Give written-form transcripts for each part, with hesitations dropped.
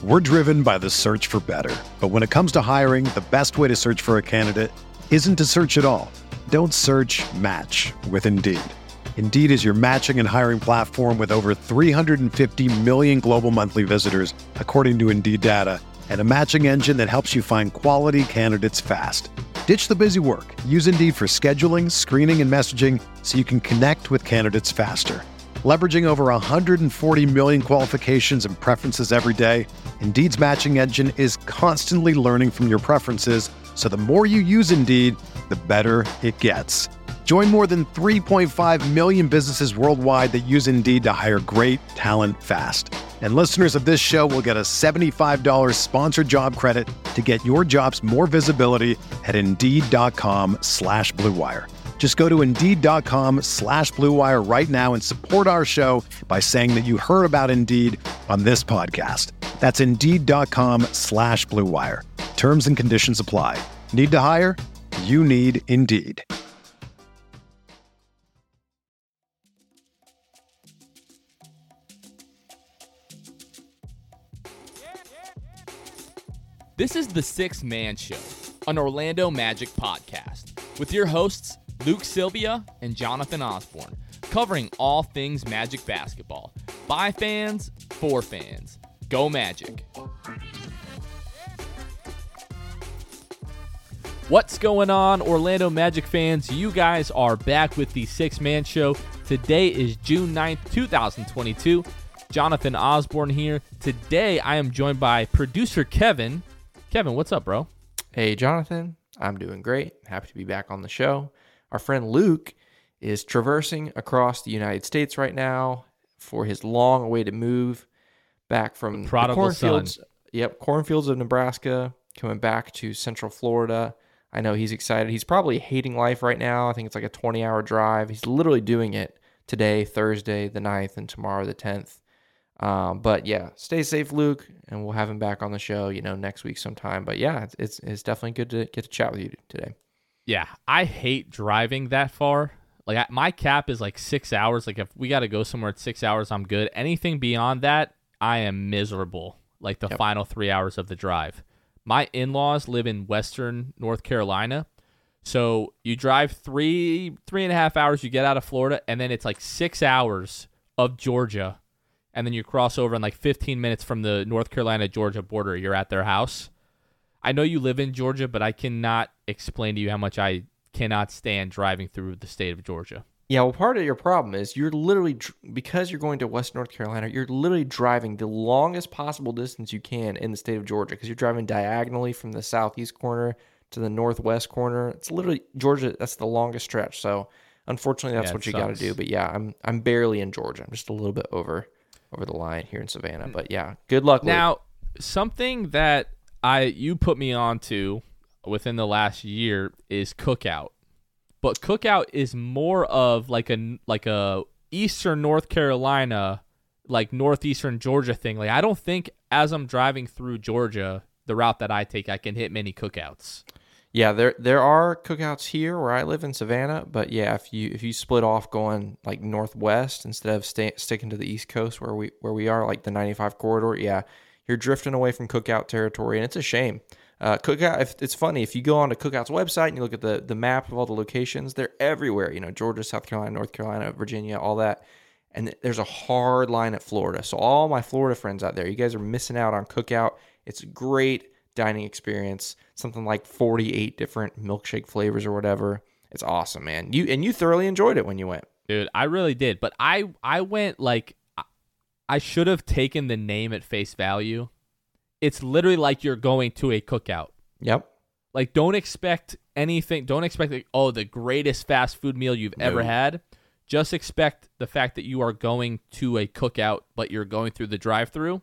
We're driven by the search for better. But when it comes to hiring, the best way to search for a candidate isn't to search at all. Don't search, match with Indeed. Indeed is your matching and hiring platform with over 350 million global monthly visitors, according to Indeed data, and a matching engine that helps you find quality candidates fast. Ditch the busy work. Use Indeed for scheduling, screening, and messaging so you can connect with candidates faster. Leveraging over 140 million qualifications and preferences every day, Indeed's matching engine is constantly learning from your preferences, so the more you use Indeed, the better it gets. Join more than 3.5 million businesses worldwide that use Indeed to hire great talent fast. And listeners of this show will get a $75 sponsored job credit to get your jobs more visibility at Indeed.com/Blue Wire. Just go to Indeed.com/Blue Wire right now and support our show by saying that you heard about Indeed on this podcast. That's Indeed.com/Blue Wire. Terms and conditions apply. Need to hire? You need Indeed. This is the Sixth Man Show, an Orlando Magic podcast, with your hosts Luke Sylvia and Jonathan Osborne, covering all things Magic basketball. By fans, for fans. Go Magic. What's going on, Orlando Magic fans? You guys are back with the Sixth Man Show. Today is June 9th, 2022. Jonathan Osborne here. Today I am joined by producer Kevin. Kevin, what's up, bro? Hey, Jonathan. I'm doing great. Happy to be back on the show. Our friend Luke is traversing across the United States right now for his long-awaited move back from the cornfields. Yep, cornfields of Nebraska, coming back to Central Florida. I know he's excited. He's probably hating life right now. I think it's like a 20-hour drive. He's literally doing it today, Thursday, the 9th, and tomorrow, the 10th. But yeah, stay safe, Luke, and we'll have him back on the show, next week sometime. But yeah, it's definitely good to get to chat with you today. Yeah, I hate driving that far. Like, my cap is like 6 hours. Like, if we got to go somewhere at 6 hours, I'm good. Anything beyond that, I am miserable. Like the final 3 hours of the drive. My in-laws live in Western North Carolina. So you drive three and a half hours, you get out of Florida, and then it's like 6 hours of Georgia. And then you cross over in like 15 minutes from the North Carolina-Georgia border. You're at their house. I know you live in Georgia, but I cannot explain to you how much I cannot stand driving through the state of Georgia. Yeah, well, part of your problem is you're literally, because you're going to West North Carolina, you're literally driving the longest possible distance you can in the state of Georgia because you're driving diagonally from the southeast corner to the northwest corner. It's literally Georgia. That's the longest stretch. So unfortunately, that's what you got to do. But yeah, I'm barely in Georgia. I'm just a little bit over the line here in Savannah. But yeah, good luck. Now, Luke. Something that you put me on to within the last year is Cookout. But Cookout is more of like a Eastern North Carolina, like northeastern Georgia thing. Like, I don't think as I'm driving through Georgia, the route that I take, I can hit many cookouts. Yeah, there are cookouts here where I live in Savannah, but yeah, if you split off going like northwest instead of sticking to the East Coast where we are, like the 95 corridor, yeah, you're drifting away from cookout territory, and it's a shame. Cookout, it's funny, if you go on to Cookout's website and you look at the map of all the locations, they're everywhere. Georgia, South Carolina, North Carolina, Virginia, all that, and there's a hard line at Florida. So all my Florida friends out there, you guys are missing out on Cookout. It's a great dining experience, something like 48 different milkshake flavors or whatever. It's awesome, man. You thoroughly enjoyed it when you went. Dude, I really did. But I went like, I should have taken the name at face value. It's literally like you're going to a cookout. Yep. Like, don't expect anything. Don't expect, like, the greatest fast food meal you've ever had. Just expect the fact that you are going to a cookout, but you're going through the drive-thru.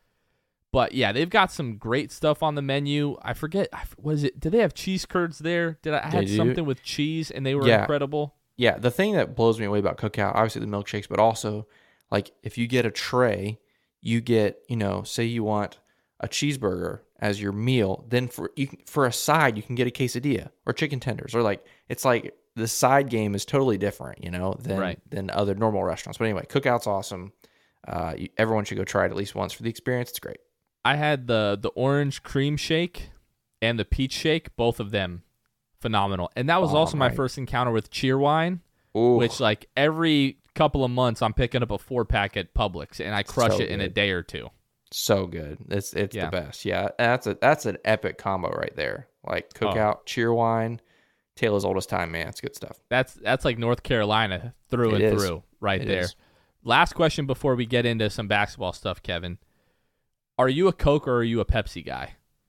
But yeah, they've got some great stuff on the menu. I forget, was it? Did they have cheese curds there? I had something with cheese, and they were incredible. Yeah, the thing that blows me away about Cookout, obviously the milkshakes, but also, like, if you get a tray, you get, say you want a cheeseburger as your meal, then for a side, you can get a quesadilla or chicken tenders, or like, it's like the side game is totally different, than other normal restaurants. But anyway, Cookout's awesome. Everyone should go try it at least once for the experience. It's great. I had the orange cream shake and the peach shake, both of them phenomenal. And that was also my first encounter with Cheerwine, which like every couple of months I'm picking up a 4-pack at Publix and I crush it in a day or two. So good. It's the best. Yeah, that's an epic combo right there. Like Cookout, Cheerwine, Taylor's Oldest Time, man. It's good stuff. That's like North Carolina through and through right there. Last question before we get into some basketball stuff, Kevin. Are you a Coke or are you a Pepsi guy?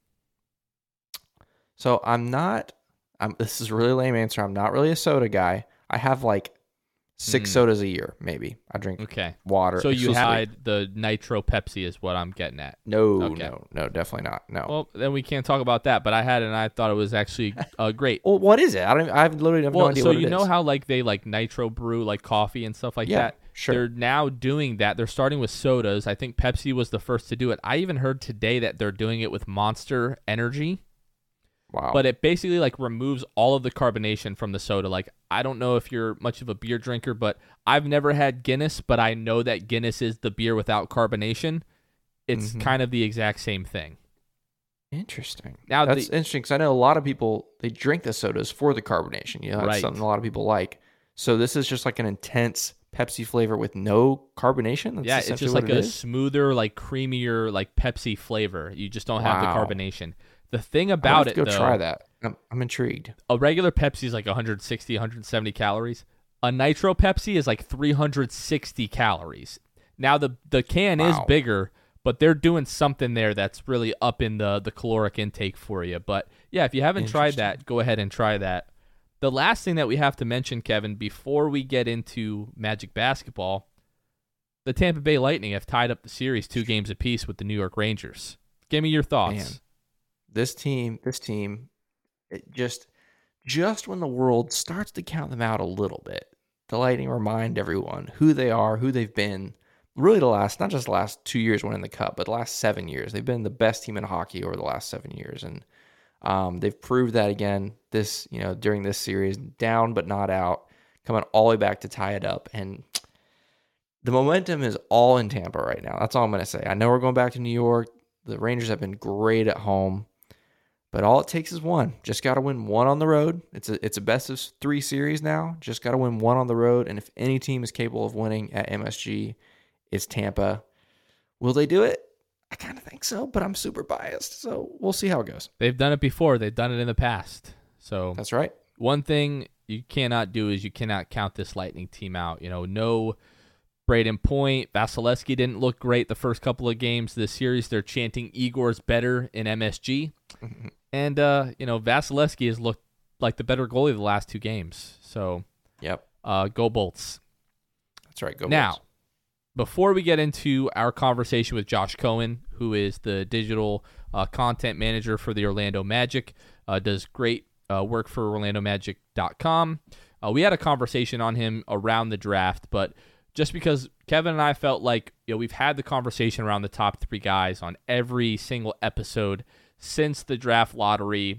So this is a really lame answer. I'm not really a soda guy. I have like 6 sodas a year, maybe. I drink water. So you had the Nitro Pepsi is what I'm getting at. No, definitely not. No. Well, then we can't talk about that, but I had it and I thought it was actually great. Well, what is it? I've literally have no idea what it is. So you know how like they like nitro brew like coffee and stuff like that? Sure. They're now doing that. They're starting with sodas. I think Pepsi was the first to do it. I even heard today that they're doing it with Monster Energy. Wow. But it basically like removes all of the carbonation from the soda. Like, I don't know if you're much of a beer drinker, but I've never had Guinness, but I know that Guinness is the beer without carbonation. It's kind of the exact same thing. Interesting. Now that's interesting because I know a lot of people, they drink the sodas for the carbonation. You know, that's something a lot of people like. So this is just like an intense Pepsi flavor with no carbonation? That's it's just like a smoother, like creamier, like Pepsi flavor. You just don't have the carbonation. The thing about it, though, try that. I'm intrigued. A regular Pepsi is like 160, 170 calories. A Nitro Pepsi is like 360 calories. Now, the can is bigger, but they're doing something there that's really up in the caloric intake for you. But, yeah, if you haven't tried that, go ahead and try that. The last thing that we have to mention, Kevin, before we get into Magic Basketball, the Tampa Bay Lightning have tied up the series 2 games apiece with the New York Rangers. Give me your thoughts. Man. This team, it just when the world starts to count them out a little bit, the Lightning remind everyone who they are, who they've been. Really, not just the last 2 years winning the Cup, but the last 7 years. They've been the best team in hockey over the last 7 years, and they've proved that again during this series, down but not out, coming all the way back to tie it up. And the momentum is all in Tampa right now. That's all I'm going to say. I know we're going back to New York. The Rangers have been great at home. But all it takes is one. Just got to win one on the road. It's a best of 3 series now. Just got to win one on the road. And if any team is capable of winning at MSG, it's Tampa. Will they do it? I kind of think so, but I'm super biased. So we'll see how it goes. They've done it before. They've done it in the past. So that's right. One thing you cannot do is you cannot count this Lightning team out. No Braden Point. Vasilevsky didn't look great the first couple of games of this series. They're chanting Igor's better in MSG. And, Vasilevsky has looked like the better goalie the last 2 games. So, go Bolts. That's right, go Bolts. Now, before we get into our conversation with Josh Cohen, who is the digital content manager for the Orlando Magic, does great work for OrlandoMagic.com. We had a conversation on him around the draft, but just because Kevin and I felt like we've had the conversation around the top 3 guys on every single episode since the draft lottery,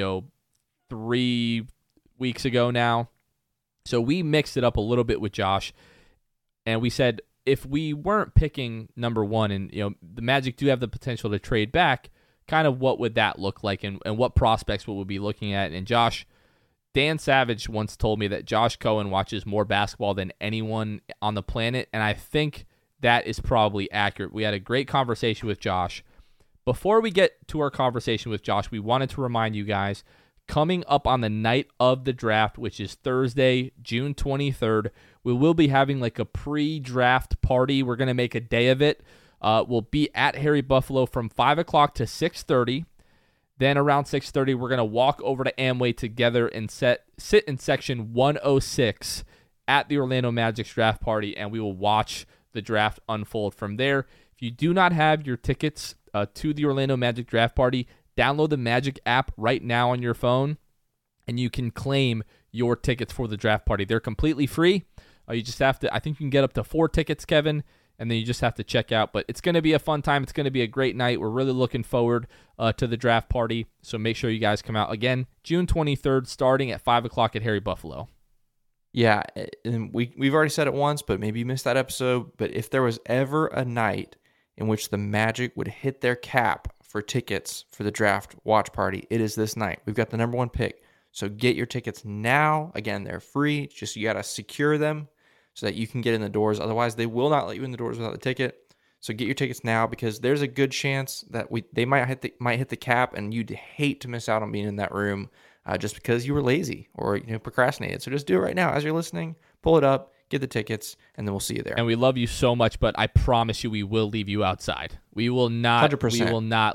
3 weeks ago now. So we mixed it up a little bit with Josh, and we said if we weren't picking number 1 and the Magic do have the potential to trade back, kind of what would that look like and what prospects would we be looking at? And Dan Savage once told me that Josh Cohen watches more basketball than anyone on the planet, and I think that is probably accurate. We had a great conversation with Josh. Before we get to our conversation with Josh, we wanted to remind you guys, coming up on the night of the draft, which is Thursday, June 23rd, we will be having like a pre-draft party. We're going to make a day of it. We'll be at Harry Buffalo from 5 o'clock to 6:30. Then around 6:30, we're going to walk over to Amway together and sit in section 106 at the Orlando Magic's draft party, and we will watch the draft unfold from there. If you do not have your tickets to the Orlando Magic draft party, download the Magic app right now on your phone, and you can claim your tickets for the draft party. They're completely free. You just have to, I think you can get up to 4 tickets, Kevin, and then you just have to check out. But it's going to be a fun time. It's going to be a great night. We're really looking forward to the draft party, so make sure you guys come out. Again, June 23rd, starting at 5 o'clock at Harry Buffalo. Yeah, and we've already said it once, but maybe you missed that episode. But if there was ever a night in which the Magic would hit their cap for tickets for the draft watch party. It is this night. We've got the number 1 pick. So get your tickets now. Again, they're free. Just you got to secure them so that you can get in the doors. Otherwise, they will not let you in the doors without the ticket. So get your tickets now, because there's a good chance that they might hit the cap, and you'd hate to miss out on being in that room just because you were lazy or procrastinated. So just do it right now as you're listening. Pull it up, get the tickets, and then we'll see you there. And we love you so much, but I promise you, we will leave you outside. We will not. 100%. We will not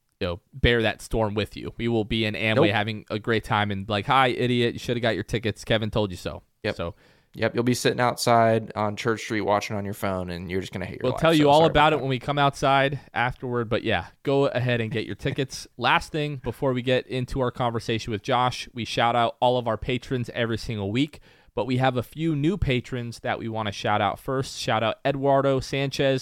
bear that storm with you. We will be in Amway having a great time and hi, idiot, you should have got your tickets. Kevin told you so. Yep. So. Yep, you'll be sitting outside on Church Street watching on your phone, and you're just going to hate your life. We'll tell you all about it when we come outside afterward, but yeah, go ahead and get your tickets. Last thing, before we get into our conversation with Josh, we shout out all of our patrons every single week, but we have a few new patrons that we want to shout out first. Shout out Eduardo Sanchez,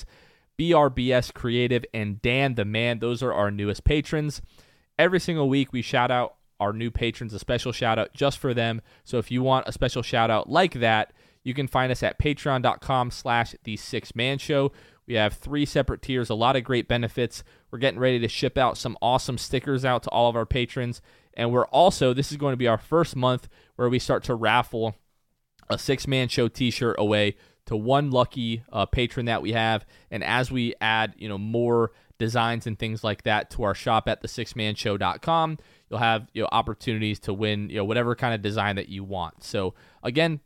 BRBS Creative, and Dan the Man. Those are our newest patrons. Every single week, we shout out our new patrons, a special shout out just for them. So if you want a special shout out like that, you can find us at patreon.com/the6man show. We have 3 separate tiers, a lot of great benefits. We're getting ready to ship out some awesome stickers out to all of our patrons. And we're also, this is going to be our first month where we start to raffle a 6-man show t-shirt away to one lucky patron that we have. And as we add, more designs and things like that to our shop at the6manshow.com, you'll have opportunities to win whatever kind of design that you want. So again,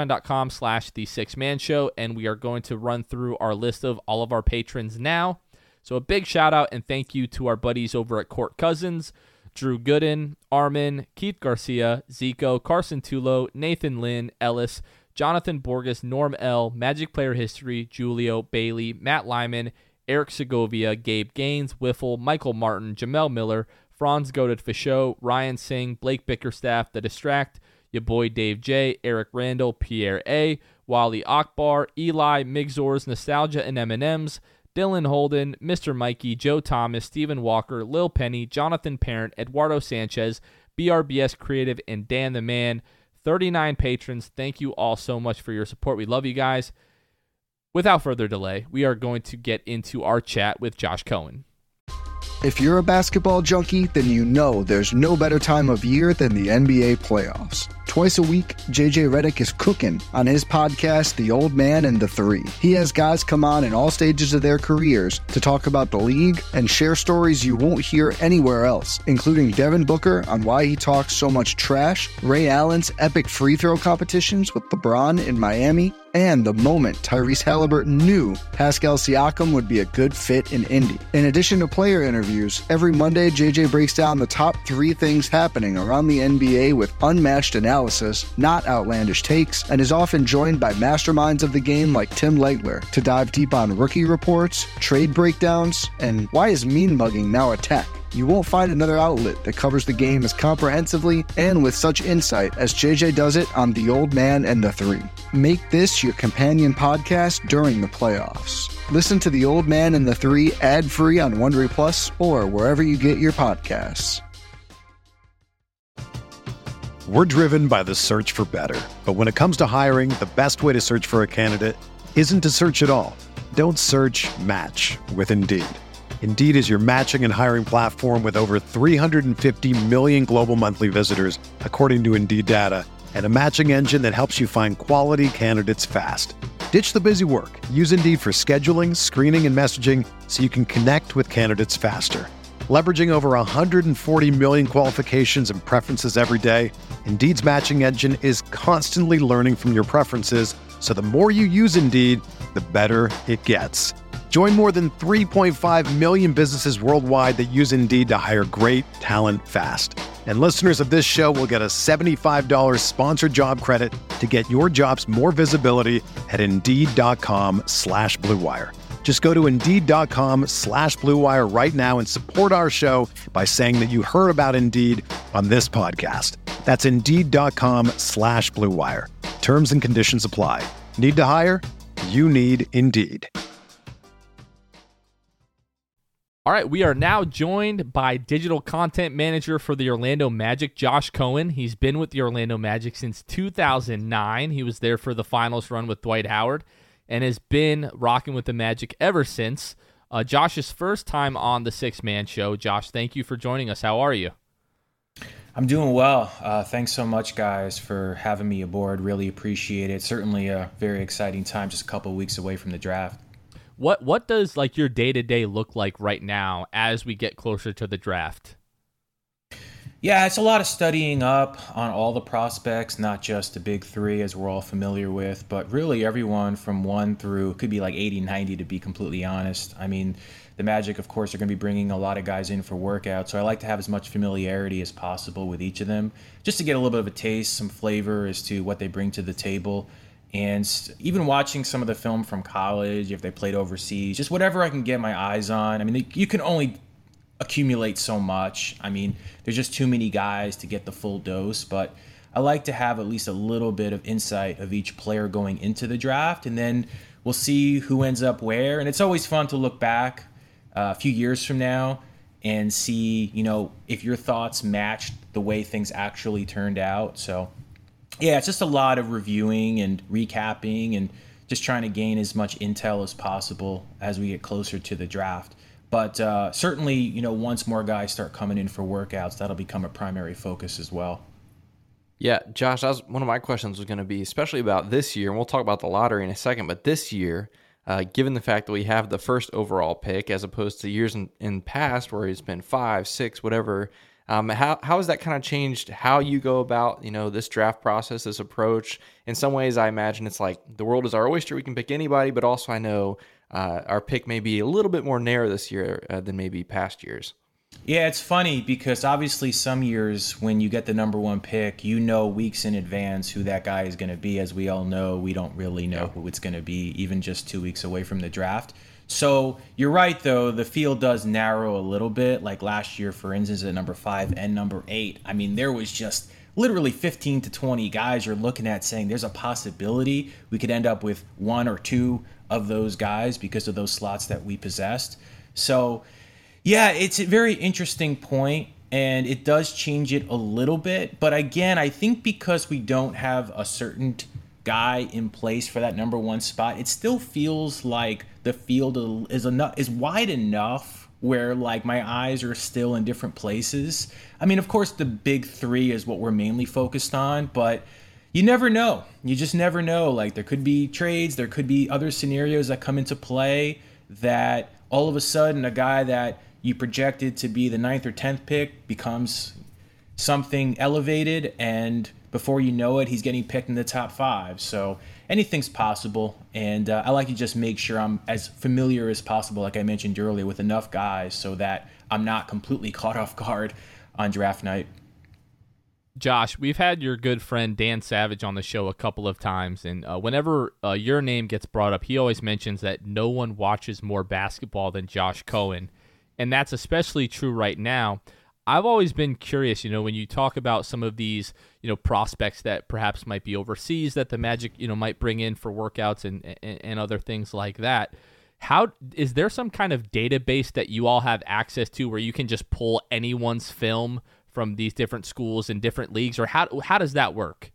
patreon.com/the6man show, and we are going to run through our list of all of our patrons now. So a big shout out and thank you to our buddies over at Court Cousins, Drew Gooden, Armin, Keith Garcia, Zico, Carson Tulo, Nathan Lynn, Ellis, Jonathan Borges, Norm L, Magic Player History, Julio, Bailey, Matt Lyman, Eric Segovia, Gabe Gaines, Wiffle, Michael Martin, Jamel Miller, Franz Goated Fichot, Ryan Singh, Blake Bickerstaff, The Distract, your boy Dave J, Eric Randall, Pierre A, Wally Akbar, Eli, Migzors, Nostalgia and M&M's, Dylan Holden, Mr. Mikey, Joe Thomas, Stephen Walker, Lil Penny, Jonathan Parent, Eduardo Sanchez, BRBS Creative, and Dan the Man. 39 patrons. Thank you all so much for your support. We love you guys. Without further delay, we are going to get into our chat with Josh Cohen. If you're a basketball junkie, then you know there's no better time of year than the NBA playoffs. Twice a week, JJ Redick is cooking on his podcast, The Old Man and the Three. He has guys come on in all stages of their careers to talk about the league and share stories you won't hear anywhere else, including Devin Booker on why he talks so much trash, Ray Allen's epic free throw competitions with LeBron in Miami, and the moment Tyrese Halliburton knew Pascal Siakam would be a good fit in Indy. In addition to player interviews, every Monday JJ breaks down the top 3 things happening around the NBA with unmatched analysis, not outlandish takes, and is often joined by masterminds of the game like Tim Legler to dive deep on rookie reports, trade breakdowns, and why is mean mugging now a tech? You won't find another outlet that covers the game as comprehensively and with such insight as JJ does it on The Old Man and the Three. Make this your companion podcast during the playoffs. Listen to The Old Man and the Three ad-free on Wondery Plus or wherever you get your podcasts. We're driven by the search for better. But when it comes to hiring, the best way to search for a candidate isn't to search at all. Don't search, match with Indeed. Indeed is your matching and hiring platform with over 350 million global monthly visitors, according to Indeed data, and a matching engine that helps you find quality candidates fast. Ditch the busy work. Use Indeed for scheduling, screening, and messaging so you can connect with candidates faster. Leveraging over 140 million qualifications and preferences every day, Indeed's matching engine is constantly learning from your preferences, so the more you use Indeed, the better it gets. Join more than 3.5 million businesses worldwide that use Indeed to hire great talent fast. And listeners of this show will get a $75 sponsored job credit to get your jobs more visibility at Indeed.com/Blue Wire. Just go to Indeed.com/Blue Wire right now and support our show by saying that you heard about Indeed on this podcast. That's Indeed.com/Blue Wire. Terms and conditions apply. Need to hire? You need Indeed. All right, we are now joined by digital content manager for the Orlando Magic, Josh Cohen. He's been with the Orlando Magic since 2009. He was there for the finals run with Dwight Howard and has been rocking with the Magic ever since. Josh's first time on the Six Man Show. Josh, thank you for joining us. How are you? I'm doing well. Thanks so much, guys, for having me aboard. Really appreciate it. Certainly a very exciting time, just a couple of weeks away from the draft. What does like your day-to-day look like right now as we get closer to the draft? Yeah, it's a lot of studying up on all the prospects, not just the big three as we're all familiar with, but really everyone from 1 through, it could be like 80, 90 to be completely honest. I mean, the Magic, of course, are going to be bringing a lot of guys in for workouts, so I like to have as much familiarity as possible with each of them, just to get a little bit of a taste, some flavor as to what they bring to the table. And even watching some of the film from college, if they played overseas, just whatever I can get my eyes on. I mean, you can only accumulate so much. I mean, there's just too many guys to get the full dose, but I like to have at least a little bit of insight of each player going into the draft, and then we'll see who ends up where. And it's always fun to look back a few years from now and see, if your thoughts matched the way things actually turned out. So yeah, it's just a lot of reviewing and recapping and just trying to gain as much intel as possible as we get closer to the draft. But certainly, once more guys start coming in for workouts, that'll become a primary focus as well. Yeah, Josh, one of my questions was going to be, especially about this year, and we'll talk about the lottery in a second, but this year, given the fact that we have the first overall pick as opposed to years in past where it's been 5, 6, whatever, how has that kind of changed how you go about, this draft process, this approach? In some ways, I imagine it's like the world is our oyster. We can pick anybody, but also I know our pick may be a little bit more narrow this year than maybe past years. Yeah, it's funny because obviously some years when you get the number 1 pick, weeks in advance who that guy is going to be. As we all know, we don't really know who it's going to be, even just 2 weeks away from the draft. So you're right, though, the field does narrow a little bit. Like last year, for instance, at number 5 and number 8, I mean, there was just literally 15 to 20 guys you're looking at saying there's a possibility we could end up with 1 or 2 of those guys because of those slots that we possessed. So yeah, it's a very interesting point, and it does change it a little bit. But again, I think because we don't have a certain guy in place for that number 1 spot, it still feels like the field is wide enough where like my eyes are still in different places. I mean, of course, the big 3 is what we're mainly focused on, but you never know. You just never know. Like there could be trades, there could be other scenarios that come into play that all of a sudden a guy that you projected to be the 9th or 10th pick becomes something elevated, and before you know it, he's getting picked in the top 5. So anything's possible, and I like to just make sure I'm as familiar as possible, like I mentioned earlier, with enough guys so that I'm not completely caught off guard on draft night. Josh, we've had your good friend Dan Savage on the show a couple of times, and whenever your name gets brought up, he always mentions that no one watches more basketball than Josh Cohen. And that's especially true right now. I've always been curious, when you talk about some of these, prospects that perhaps might be overseas that the Magic, might bring in for workouts and other things like that. How is there some kind of database that you all have access to where you can just pull anyone's film from these different schools and different leagues, or how does that work?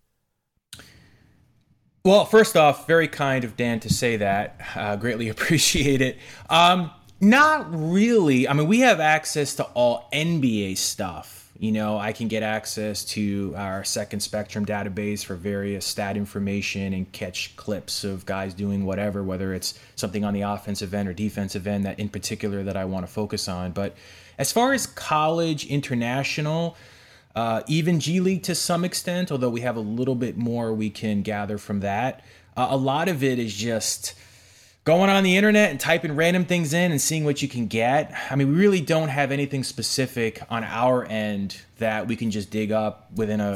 Well, first off, very kind of Dan to say that. Greatly appreciate it. Not really. I mean, we have access to all NBA stuff. I can get access to our Second Spectrum database for various stat information and catch clips of guys doing whatever, whether it's something on the offensive end or defensive end that in particular that I want to focus on. But as far as college, international, even G League to some extent, although we have a little bit more we can gather from that, a lot of it is just going on the internet and typing random things in and seeing what you can get. I mean, we really don't have anything specific on our end that we can just dig up within a,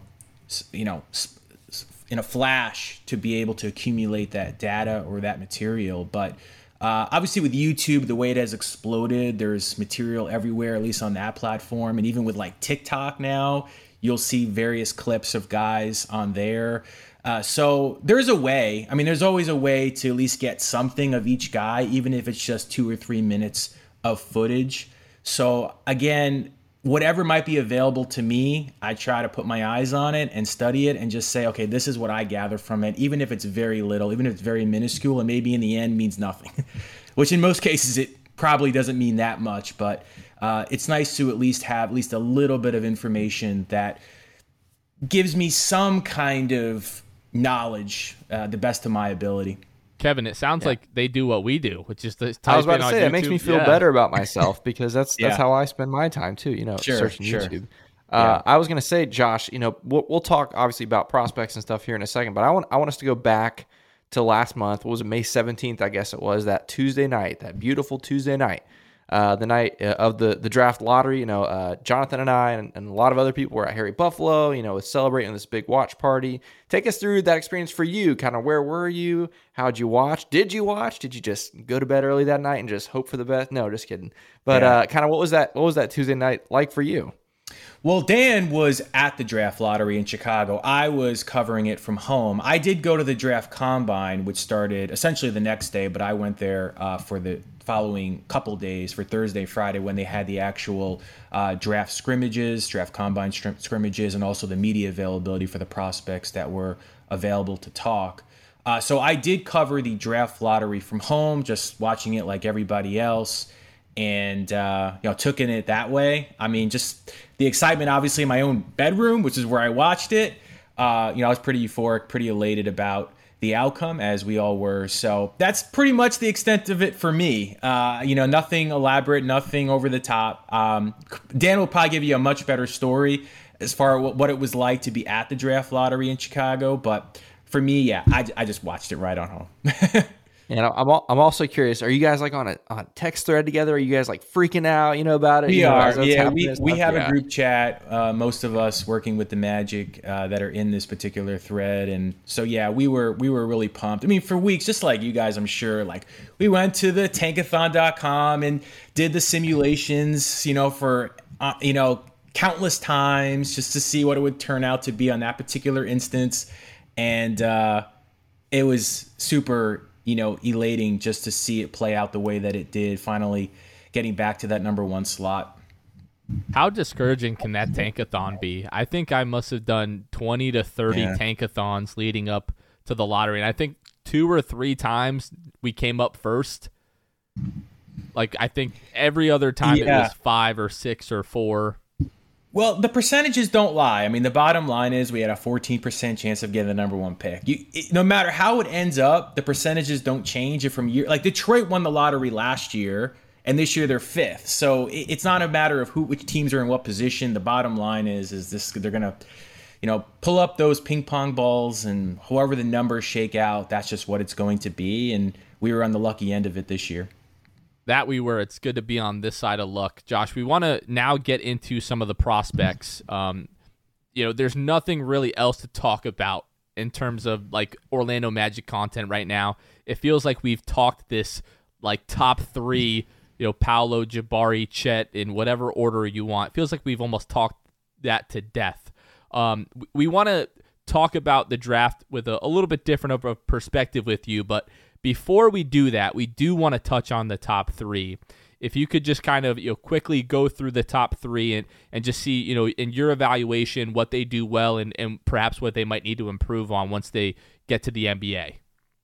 in a flash to be able to accumulate that data or that material. But obviously with YouTube, the way it has exploded, there's material everywhere, at least on that platform. And even with like TikTok now, you'll see various clips of guys on there. So there's a way. I mean, there's always a way to at least get something of each guy, even if it's just 2 or 3 minutes of footage. So again, whatever might be available to me, I try to put my eyes on it and study it and just say, okay, this is what I gather from it, even if it's very little, even if it's very minuscule, and maybe in the end means nothing, which in most cases probably doesn't mean that much, but it's nice to at least have at least a little bit of information that gives me some kind of knowledge, the best of my ability. Kevin, it sounds like they do what we do, which is to type I was about in to on say, YouTube. it makes me feel better about myself because that's how I spend my time too, searching YouTube. I was going to say, Josh, we'll talk obviously about prospects and stuff here in a second, but I want us to go back to last month. What was it, May 17th, I guess it was, that Tuesday night, that beautiful Tuesday night, the night of the draft lottery. Jonathan and I and a lot of other people were at Harry Buffalo, was celebrating this big watch party. Take us through that experience for you. Kind of where were you? How'd you watch? Did you watch? Did you just go to bed early that night and just hope for the best? No, just kidding. But kind of what was that Tuesday night like for you? Well, Dan was at the draft lottery in Chicago. I was covering it from home. I did go to the draft combine, which started essentially the next day, but I went there for the following couple days, for Thursday, Friday, when they had the actual draft scrimmages, draft combine scrimmages, and also the media availability for the prospects that were available to talk. So I did cover the draft lottery from home, just watching it like everybody else. And took in it that way. I mean, just the excitement, obviously, in my own bedroom, which is where I watched it. I was pretty euphoric, pretty elated about the outcome, as we all were. So that's pretty much the extent of it for me. Nothing elaborate, nothing over the top. Dan will probably give you a much better story as far as what it was like to be at the draft lottery in Chicago. But for me, I just watched it right on home. And I'm also curious, are you guys like on a text thread together? Are you guys like freaking out, about it? We are. Yeah, we have a group chat, most of us working with the Magic that are in this particular thread. And so, we were really pumped. I mean, for weeks, just like you guys, I'm sure, like we went to the tankathon.com and did the simulations, for, countless times just to see what it would turn out to be on that particular instance. And it was super elating just to see it play out the way that it did, finally getting back to that number one slot. How discouraging can that tankathon be? I think I must have done 20 to 30 tankathons leading up to the lottery, and I think 2 or 3 times we came up first. Like, I think every other time it was 5 or 6 or 4. Well, the percentages don't lie. I mean, the bottom line is we had a 14% chance of getting the number one pick. No matter how it ends up, the percentages don't change. From year, like Detroit won the lottery last year, and this year they're 5th. So it's not a matter of which teams are in what position. The bottom line is this: they're gonna, pull up those ping pong balls, and however the numbers shake out, that's just what it's going to be. And we were on the lucky end of it this year. That we were. It's good to be on this side of luck. Josh, we want to now get into some of the prospects. There's nothing really else to talk about in terms of like Orlando Magic content right now. It feels like we've talked this like top 3, Paolo, Jabari, Chet, in whatever order you want. It feels like we've almost talked that to death. We want to talk about the draft with a little bit different of a perspective with you, but before we do that, we do want to touch on the top 3. If you could just kind of quickly go through the top 3 and just see, in your evaluation, what they do well and perhaps what they might need to improve on once they get to the NBA.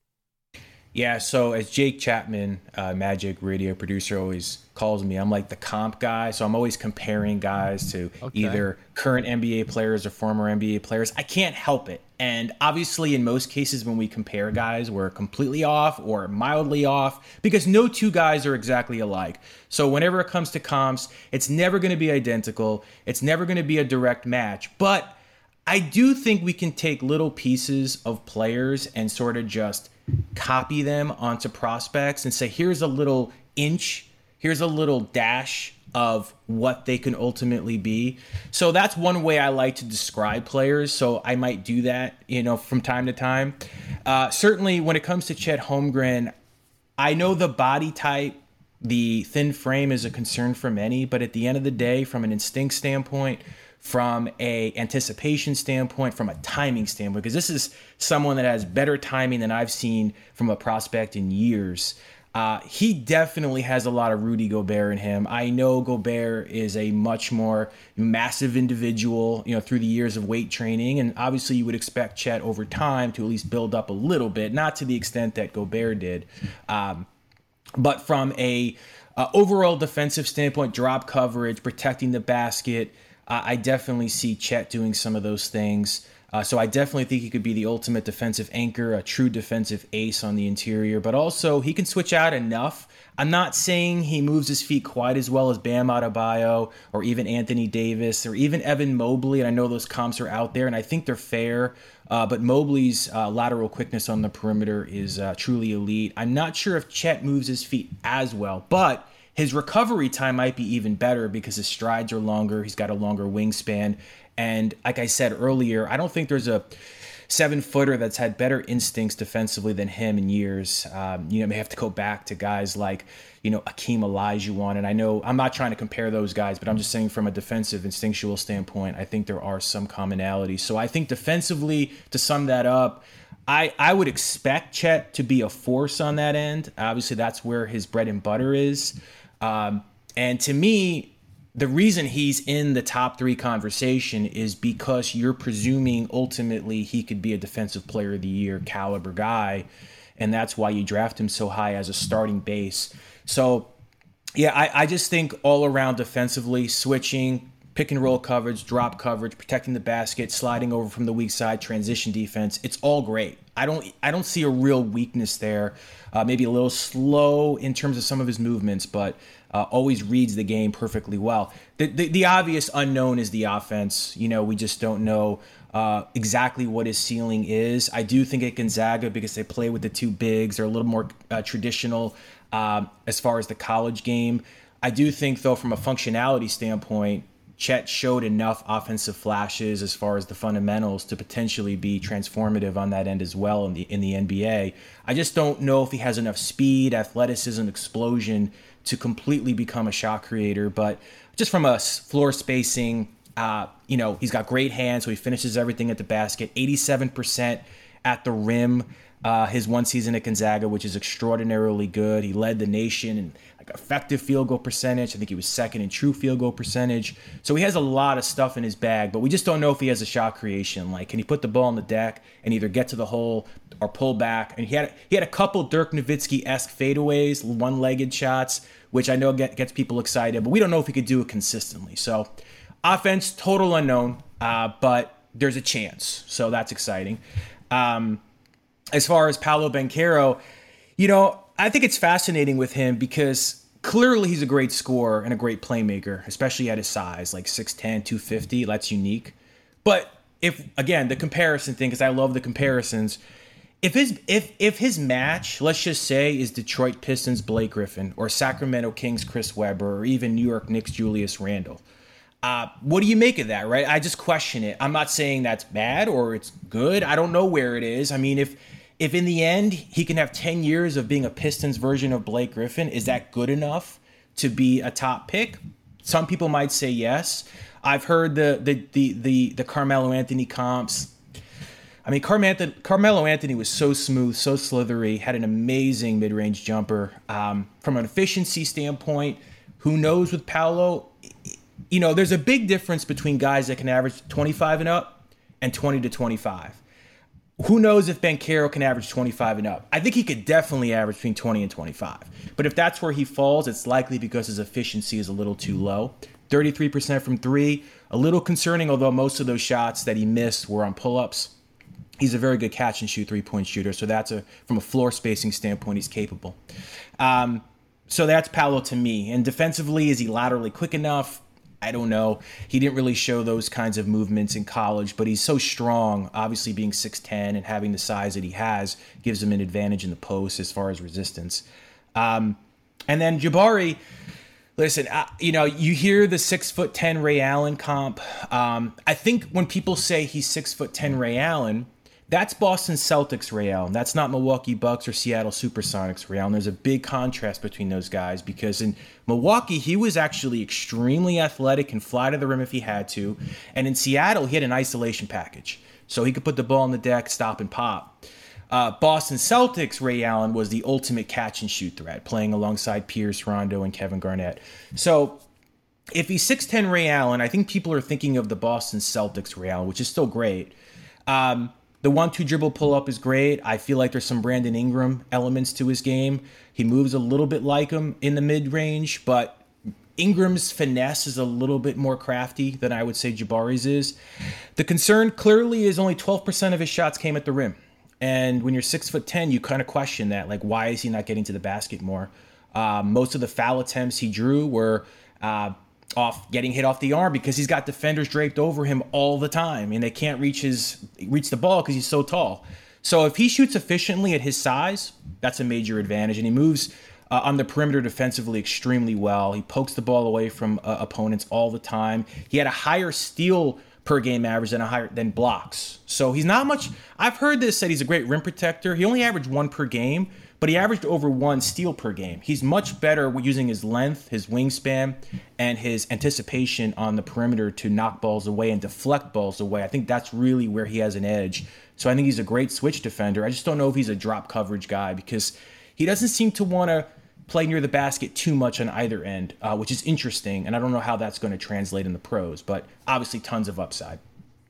Yeah, so as Jake Chapman, Magic radio producer, always calls me, I'm like the comp guy. So I'm always comparing guys to either current NBA players or former NBA players. I can't help it. And obviously, in most cases, when we compare guys, we're completely off or mildly off because no 2 guys are exactly alike. So whenever it comes to comps, it's never going to be identical. It's never going to be a direct match. But I do think we can take little pieces of players and sort of just copy them onto prospects and say, here's a little inch, here's a little dash of what they can ultimately be. So that's one way I like to describe players. So I might do that, from time to time. Certainly when it comes to Chet Holmgren, I know the body type, the thin frame is a concern for many, but at the end of the day, from an instinct standpoint, from a anticipation standpoint, from a timing standpoint, because this is someone that has better timing than I've seen from a prospect in years. He definitely has a lot of Rudy Gobert in him. I know Gobert is a much more massive individual, through the years of weight training. And obviously you would expect Chet over time to at least build up a little bit, not to the extent that Gobert did. But from a Overall defensive standpoint, drop coverage, protecting the basket, I definitely see Chet doing some of those things. So I definitely think he could be the ultimate defensive anchor, a true defensive ace on the interior, but also he can switch out enough. I'm not saying he moves his feet quite as well as Bam Adebayo or even Anthony Davis or even Evan Mobley, and I know those comps are out there, and I think they're fair, but Mobley's lateral quickness on the perimeter is truly elite. I'm not sure if Chet moves his feet as well, but his recovery time might be even better because his strides are longer, he's got a longer wingspan, and like I said earlier, I don't think there's a 7-footer that's had better instincts defensively than him in years. You may have to go back to guys like, Akeem Olajuwon. And I know I'm not trying to compare those guys, but I'm just saying from a defensive instinctual standpoint, I think there are some commonalities. So I think defensively, to sum that up, I would expect Chet to be a force on that end. Obviously, that's where his bread and butter is. And to me, the reason he's in the top 3 conversation is because you're presuming ultimately he could be a defensive player of the year caliber guy. And that's why you draft him so high as a starting base. So, yeah, I just think all around defensively, switching, pick and roll coverage, drop coverage, protecting the basket, sliding over from the weak side, transition defense, it's all great. I don't see a real weakness there. Maybe a little slow in terms of some of his movements, but always reads the game perfectly well. The obvious unknown is the offense. We just don't know exactly what his ceiling is. I do think at Gonzaga, because they play with the 2 bigs, they're a little more traditional as far as the college game. I do think, though, from a functionality standpoint, Chet showed enough offensive flashes as far as the fundamentals to potentially be transformative on that end as well in the NBA. I just don't know if he has enough speed, athleticism, explosion to completely become a shot creator. But just from a floor spacing, he's got great hands, so he finishes everything at the basket. 87% at the rim. His one season at Gonzaga, which is extraordinarily good. He led the nation in effective field goal percentage. I think he was second in true field goal percentage. So he has a lot of stuff in his bag, but we just don't know if he has a shot creation. Like, can he put the ball on the deck and either get to the hole or pull back? And he had a couple Dirk Nowitzki-esque fadeaways, one-legged shots, which I know gets people excited, but we don't know if he could do it consistently. So offense, total unknown, but there's a chance. So that's exciting. As far as Paolo Banchero, I think it's fascinating with him because clearly he's a great scorer and a great playmaker, especially at his size, like 6'10", 250. That's unique. But the comparison thing, because I love the comparisons, if his match, let's just say, is Detroit Pistons Blake Griffin or Sacramento Kings Chris Webber or even New York Knicks Julius Randle, what do you make of that, right? I just question it. I'm not saying that's bad or it's good. I don't know where it is. I mean, if in the end he can have 10 years of being a Pistons version of Blake Griffin, is that good enough to be a top pick? Some people might say yes. I've heard the Carmelo Anthony comps. I mean, Carmelo Anthony was so smooth, so slithery, had an amazing mid-range jumper. From an efficiency standpoint, who knows with Paolo? There's a big difference between guys that can average 25 and up and 20 to 25. Who knows if Banchero can average 25 and up? I think he could definitely average between 20 and 25. But if that's where he falls, it's likely because his efficiency is a little too low. 33% from 3, a little concerning, although most of those shots that he missed were on pull-ups. He's a very good catch and shoot 3-point shooter, so from a floor spacing standpoint, he's capable. So that's Paolo to me. And defensively, is he laterally quick enough? I don't know. He didn't really show those kinds of movements in college, but he's so strong. Obviously, being 6'10" and having the size that he has gives him an advantage in the post as far as resistance. And then Jabari, listen, you hear the 6'10" Ray Allen comp. I think when people say he's 6'10" Ray Allen, that's Boston Celtics Ray Allen. That's not Milwaukee Bucks or Seattle Supersonics Ray Allen. There's a big contrast between those guys because in Milwaukee, he was actually extremely athletic and fly to the rim if he had to. And in Seattle, he had an isolation package. So he could put the ball on the deck, stop and pop. Boston Celtics Ray Allen was the ultimate catch and shoot threat, playing alongside Pierce, Rondo, and Kevin Garnett. So if he's 6'10" Ray Allen, I think people are thinking of the Boston Celtics Ray Allen, which is still great. The 1-2 dribble pull-up is great. I feel like there's some Brandon Ingram elements to his game. He moves a little bit like him in the mid-range, but Ingram's finesse is a little bit more crafty than I would say Jabari's is. The concern clearly is only 12% of his shots came at the rim. And when you're 6'10", you kind of question that. Like, why is he not getting to the basket more? Most of the foul attempts he drew were off getting hit off the arm because he's got defenders draped over him all the time and they can't reach the ball because he's so tall. So if he shoots efficiently at his size, that's a major advantage. And he moves on the perimeter defensively extremely well. He pokes the ball away from opponents all the time. He had a higher steal per game average than blocks. So he's not much. I've heard this said he's a great rim protector. He only averaged 1 per game, but he averaged over 1 steal per game. He's much better with using his length, his wingspan, and his anticipation on the perimeter to knock balls away and deflect balls away. I think that's really where he has an edge. So I think he's a great switch defender. I just don't know if he's a drop coverage guy because he doesn't seem to want to play near the basket too much on either end, which is interesting. And I don't know how that's going to translate in the pros, but obviously tons of upside.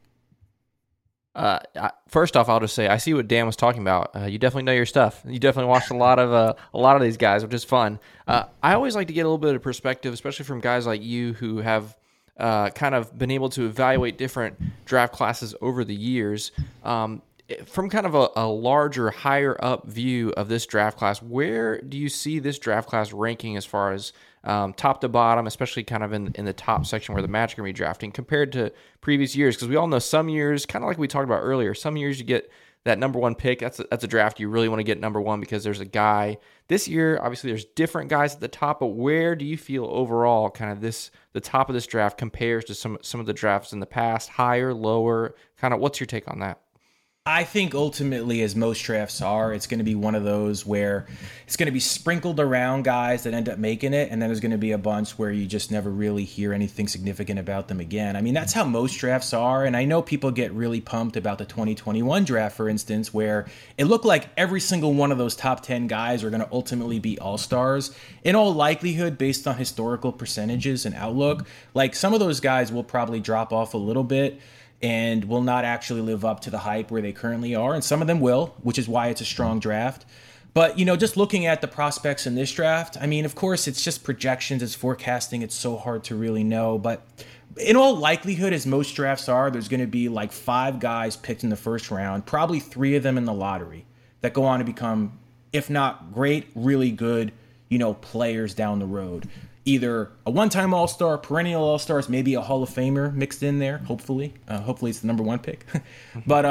First off, I'll just say I see what Dan was talking about. You definitely know your stuff. You definitely watched a lot of these guys, which is fun. I always like to get a little bit of perspective, especially from guys like you who have kind of been able to evaluate different draft classes over the years. From kind of a larger, higher up view of this draft class, where do you see this draft class ranking as far as top to bottom, especially kind of in the top section where the Magic are going to be drafting compared to previous years? Because we all know some years, kind of like we talked about earlier, some years you get that number 1 pick. That's a draft you really want to get number 1 because there's a guy. This year, obviously, there's different guys at the top, but where do you feel overall kind of the top of this draft compares to some of the drafts in the past? Higher, lower? Kind of what's your take on that? I think ultimately, as most drafts are, it's going to be one of those where it's going to be sprinkled around guys that end up making it, and then there's going to be a bunch where you just never really hear anything significant about them again. I mean, that's how most drafts are, and I know people get really pumped about the 2021 draft, for instance, where it looked like every single one of those top 10 guys are going to ultimately be all-stars. In all likelihood, based on historical percentages and outlook, like some of those guys will probably drop off a little bit and will not actually live up to the hype where they currently are. And some of them will, which is why it's a strong draft. But, just looking at the prospects in this draft, I mean, of course, it's just projections, it's forecasting, it's so hard to really know. But in all likelihood, as most drafts are, there's going to be like 5 guys picked in the first round, probably 3 of them in the lottery that go on to become, if not great, really good, players down the road. Either a one-time All-Star, perennial All-Stars, maybe a Hall of Famer mixed in there, hopefully. Hopefully it's the number 1 pick. But,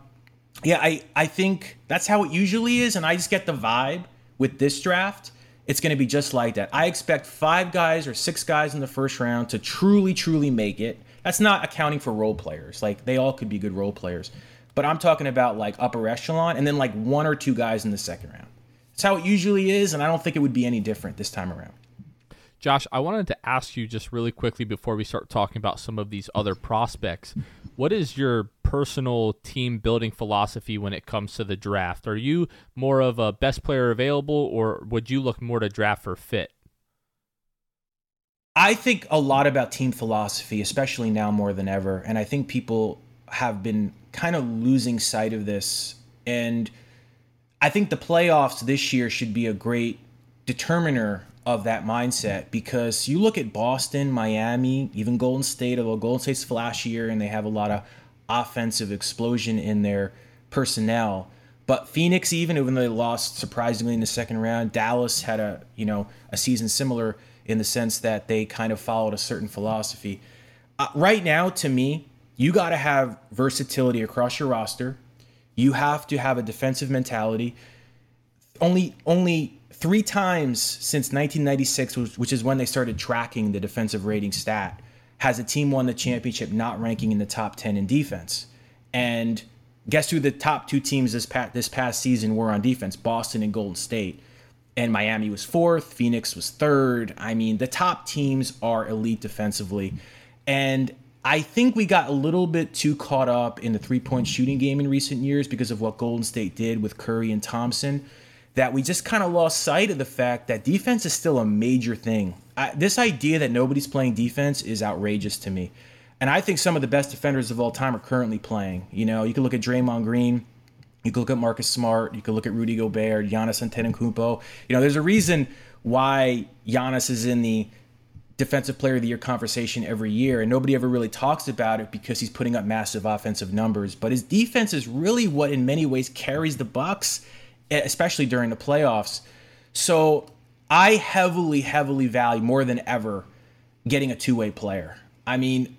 I think that's how it usually is, and I just get the vibe with this draft. It's going to be just like that. I expect 5 guys or 6 guys in the first round to truly, truly make it. That's not accounting for role players. Like, they all could be good role players. But I'm talking about, like, upper echelon, and then, like, 1 or 2 guys in the second round. That's how it usually is, and I don't think it would be any different this time around. Josh, I wanted to ask you just really quickly before we start talking about some of these other prospects. What is your personal team building philosophy when it comes to the draft? Are you more of a best player available, or would you look more to draft for fit? I think a lot about team philosophy, especially now more than ever. And I think people have been kind of losing sight of this. And I think the playoffs this year should be a great determiner of that mindset, because you look at Boston, Miami, even Golden State, although Golden State's flashier and they have a lot of offensive explosion in their personnel. But Phoenix, even though they lost surprisingly in the second round, Dallas had a season similar in the sense that they kind of followed a certain philosophy. Right now, to me, you got to have versatility across your roster. You have to have a defensive mentality. Only 3 times since 1996, which is when they started tracking the defensive rating stat, has a team won the championship not ranking in the top 10 in defense. And guess who the top 2 teams this past season were on defense? Boston and Golden State. And Miami was 4th, Phoenix was 3rd. I mean, the top teams are elite defensively. And I think we got a little bit too caught up in the 3-point shooting game in recent years because of what Golden State did with Curry and Thompson, that we just kind of lost sight of the fact that defense is still a major thing. This idea that nobody's playing defense is outrageous to me. And I think some of the best defenders of all time are currently playing. You know, you can look at Draymond Green, you can look at Marcus Smart, you can look at Rudy Gobert, Giannis Antetokounmpo. You know, there's a reason why Giannis is in the Defensive Player of the Year conversation every year, and nobody ever really talks about it because he's putting up massive offensive numbers. But his defense is really what, in many ways, carries the Bucks, especially during the playoffs. So I heavily value more than ever getting a two-way player. I mean,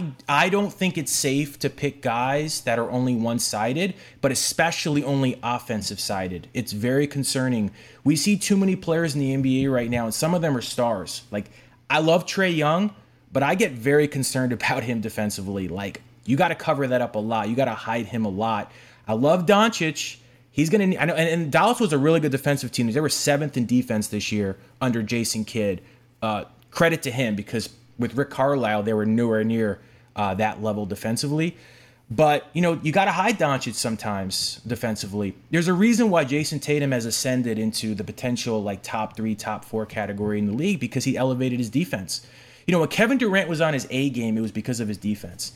I don't think it's safe to pick guys that are only one-sided, but especially only offensive-sided. It's very concerning. We see too many players in the NBA right now, and some of them are stars. Like, I love Trae Young, but I get very concerned about him defensively. Like, you got to cover that up a lot. You got to hide him a lot. I love Doncic. He's going to, I know, and Dallas was a really good defensive team. They were 7th in defense this year under Jason Kidd. Credit to him, because with Rick Carlisle, they were nowhere near that level defensively. But, you know, you got to hide Doncic sometimes defensively. There's a reason why Jason Tatum has ascended into the potential like top 3, top 4 category in the league, because he elevated his defense. You know, when Kevin Durant was on his A game, it was because of his defense.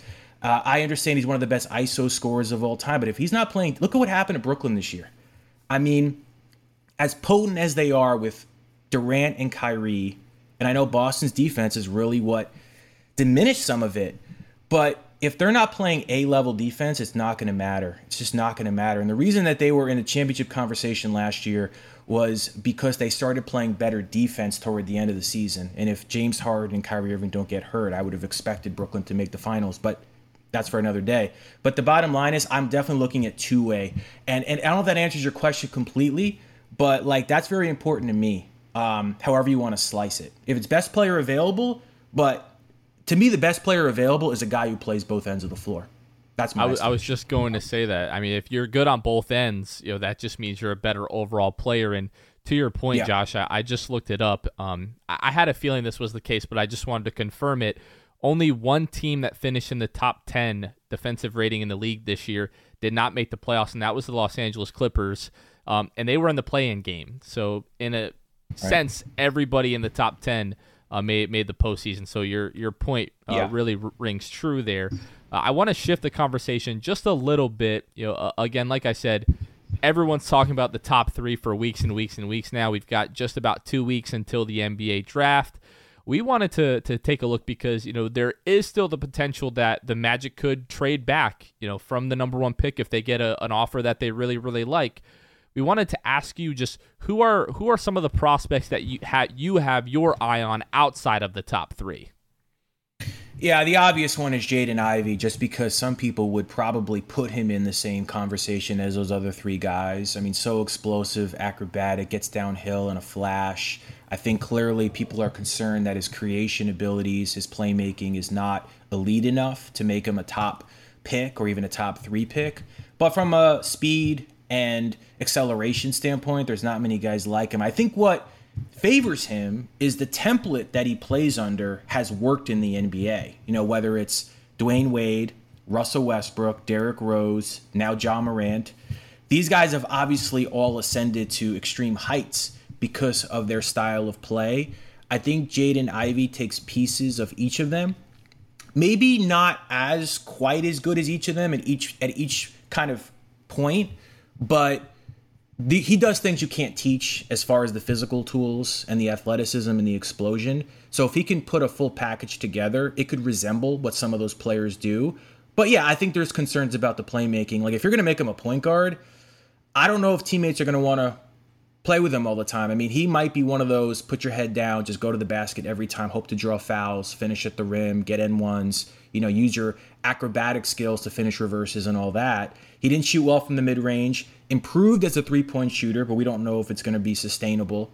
I understand he's one of the best ISO scorers of all time, but if he's not playing, look at what happened to Brooklyn this year. I mean, as potent as they are with Durant and Kyrie, and I know Boston's defense is really what diminished some of it, but if they're not playing A-level defense, it's not going to matter. It's just not going to matter. And the reason that they were in the championship conversation last year was because they started playing better defense toward the end of the season. And if James Harden and Kyrie Irving don't get hurt, I would have expected Brooklyn to make the finals, but that's for another day. But the bottom line is I'm definitely looking at two-way. And I don't know if that answers your question completely, but like that's very important to me, however you want to slice it. If it's best player available, but to me, the best player available is a guy who plays both ends of the floor. That's my I was just going to say that. I mean, if you're good on both ends, you know, that just means you're a better overall player. And to your point, Josh, I just looked it up. I had a feeling this was the case, but I just wanted to confirm it. Only one team that finished in the top 10 defensive rating in the league this year did not make the playoffs, and that was the Los Angeles Clippers. And they were in the play-in game. So in a sense, everybody in the top 10 made the postseason. So your point really rings true there. I want to shift the conversation just a little bit. You know, again, like I said, everyone's talking about the top 3 for weeks and weeks and weeks now. We've got just about 2 weeks until the NBA draft. We wanted to take a look because, you know, there is still the potential that the Magic could trade back, you know, from the number 1 pick if they get an offer that they really, really like. We wanted to ask you just who are some of the prospects that you have your eye on outside of the top 3? Yeah, the obvious one is Jaden Ivey, just because some people would probably put him in the same conversation as those other 3 guys. I mean, so explosive, acrobatic, gets downhill in a flash. I think clearly people are concerned that his creation abilities, his playmaking is not elite enough to make him a top pick or even a top 3 pick. But from a speed and acceleration standpoint, there's not many guys like him. I think what favors him is the template that he plays under has worked in the NBA. You know, whether it's Dwayne Wade, Russell Westbrook, Derrick Rose, now Ja Morant. These guys have obviously all ascended to extreme heights because of their style of play. I think Jaden Ivey takes pieces of each of them. Maybe not as quite as good as each of them at each kind of point, but he does things you can't teach as far as the physical tools and the athleticism and the explosion. So if he can put a full package together, it could resemble what some of those players do. But yeah, I think there's concerns about the playmaking. Like if you're going to make him a point guard, I don't know if teammates are going to want to play with him all the time. I mean, he might be one of those put your head down, just go to the basket every time, hope to draw fouls, finish at the rim, get N1s, you know, use your acrobatic skills to finish reverses and all that. He didn't shoot well from the mid-range, improved as a three-point shooter, but we don't know if it's going to be sustainable.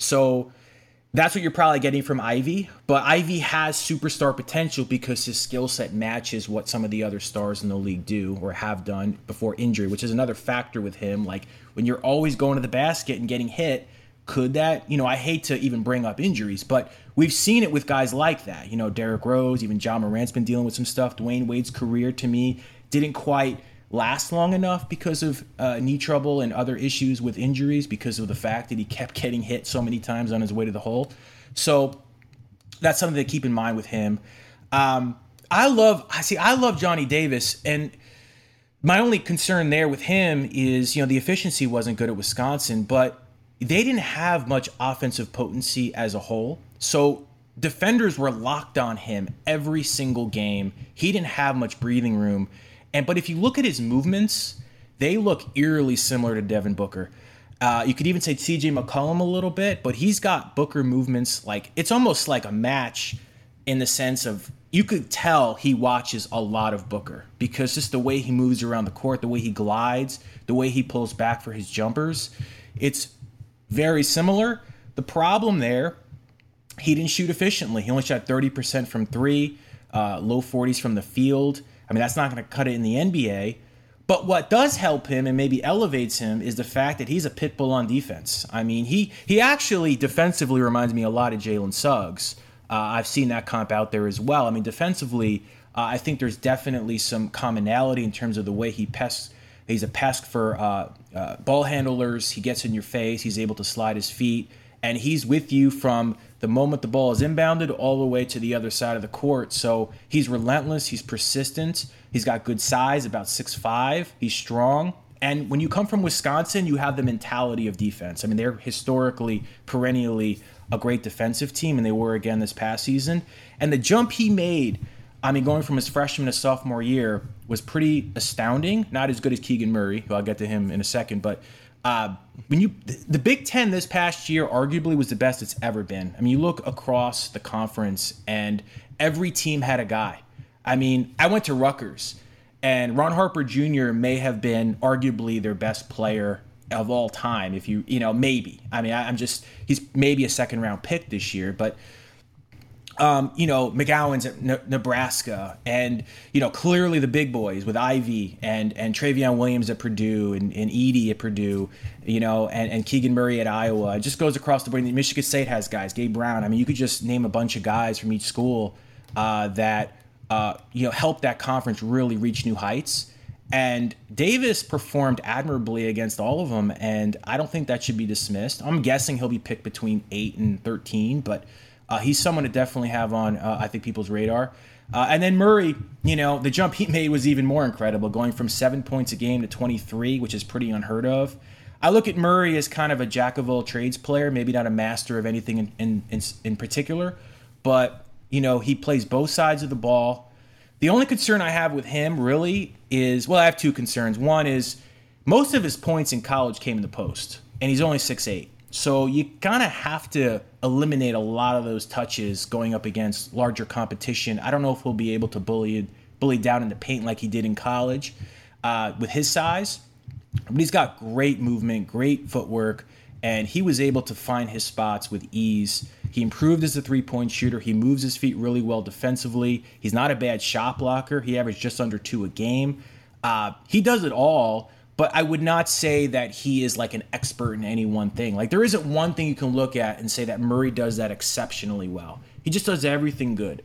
So that's what you're probably getting from Ivey. But Ivey has superstar potential because his skill set matches what some of the other stars in the league do or have done before injury, which is another factor with him. Like when you're always going to the basket and getting hit, could that, you know, I hate to even bring up injuries, but we've seen it with guys like that. You know, Derrick Rose, even Ja Morant's been dealing with some stuff. Dwayne Wade's career, to me, didn't quite last long enough because of knee trouble and other issues with injuries because of the fact that he kept getting hit so many times on his way to the hole. So that's something to keep in mind with him. I love Johnny Davis, and my only concern there with him is, the efficiency wasn't good at Wisconsin, but they didn't have much offensive potency as a whole. So defenders were locked on him every single game. He didn't have much breathing room. But if you look at his movements, they look eerily similar to Devin Booker. You could even say TJ McCollum a little bit, but he's got Booker movements it's almost like a match in the sense of you could tell he watches a lot of Booker because just the way he moves around the court, the way he glides, the way he pulls back for his jumpers, it's very similar. The problem there, he didn't shoot efficiently. He only shot 30% from three, low 40s from the field. I mean, that's not going to cut it in the NBA. But what does help him and maybe elevates him is the fact that he's a pit bull on defense. I mean, he actually defensively reminds me a lot of Jalen Suggs. I've seen that comp out there as well. I mean, defensively, I think there's definitely some commonality in terms of the way he pests. He's a pest for ball handlers. He gets in your face. He's able to slide his feet. And he's with you from the moment the ball is inbounded all the way to the other side of the court. So he's relentless. He's persistent. He's got good size, about 6'5". He's strong. And when you come from Wisconsin, you have the mentality of defense. I mean, they're historically, perennially a great defensive team, and they were again this past season. And the jump he made, I mean, going from his freshman to sophomore year was pretty astounding. Not as good as Keegan Murray, who I'll get to him in a second. But the Big Ten this past year arguably was the best it's ever been. I mean, you look across the conference, and every team had a guy. I mean, I went to Rutgers, and Ron Harper Jr. may have been arguably their best player of all time. If maybe. I mean, he's maybe a second round pick this year, but McGowan's at Nebraska, and clearly the big boys with Ivy and Travion Williams at Purdue and Edey at Purdue, and Keegan Murray at Iowa. It just goes across the board. Michigan State has guys, Gabe Brown. I mean, you could just name a bunch of guys from each school that helped that conference really reach new heights. And Davis performed admirably against all of them, and I don't think that should be dismissed. I'm guessing he'll be picked between 8 and 13, but he's someone to definitely have on, I think, people's radar. And then Murray, the jump he made was even more incredible, going from 7 points a game to 23, which is pretty unheard of. I look at Murray as kind of a jack-of-all-trades player, maybe not a master of anything in particular, but, he plays both sides of the ball. The only concern I have with him really is, I have two concerns. One is most of his points in college came in the post, and he's only 6'8". So you kind of have to eliminate a lot of those touches going up against larger competition. I don't know if he'll be able to bully down in the paint like he did in college with his size, but he's got great movement, great footwork, and he was able to find his spots with ease. He improved as a three-point shooter. He moves his feet really well defensively. He's not a bad shot blocker. He averaged just under 2 a game. He does it all, but I would not say that he is like an expert in any one thing. Like, there isn't one thing you can look at and say that Murray does that exceptionally well. He just does everything good.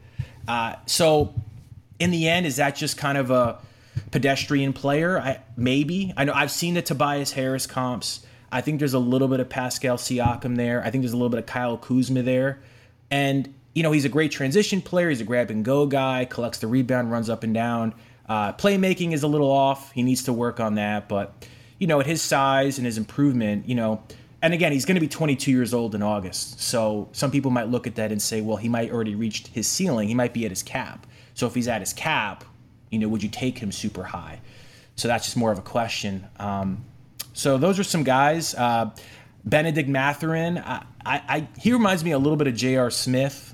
So in the end, is that just kind of a pedestrian player? Maybe. I know I've seen the Tobias Harris comps. I think there's a little bit of Pascal Siakam there. I think there's a little bit of Kyle Kuzma there. And, he's a great transition player. He's a grab-and-go guy, collects the rebound, runs up and down. Playmaking is a little off. He needs to work on that. But, at his size and his improvement, and again, he's going to be 22 years old in August. So some people might look at that and say, well, he might already reached his ceiling. He might be at his cap. So if he's at his cap, would you take him super high? So that's just more of a question. So those are some guys. Benedict Mathurin, he reminds me a little bit of J.R. Smith.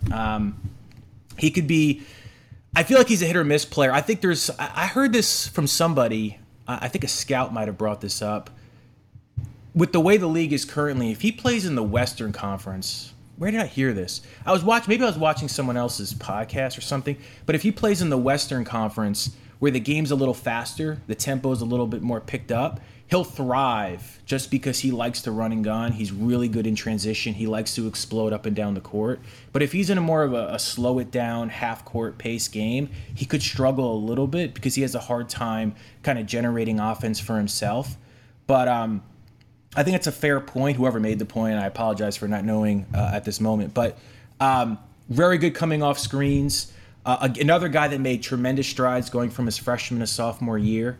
He could be, I feel like he's a hit or miss player. I think I heard this from somebody, I think a scout might have brought this up. With the way the league is currently, if he plays in the Western Conference, where did I hear this? Maybe I was watching someone else's podcast or something, but if he plays in the Western Conference, where the game's a little faster, the tempo's a little bit more picked up, he'll thrive just because he likes to run and gun. He's really good in transition. He likes to explode up and down the court. But if he's in a more of a slow it down, half-court pace game, he could struggle a little bit because he has a hard time kind of generating offense for himself. But I think it's a fair point, whoever made the point. I apologize for not knowing at this moment. But very good coming off screens. Another guy that made tremendous strides going from his freshman to sophomore year.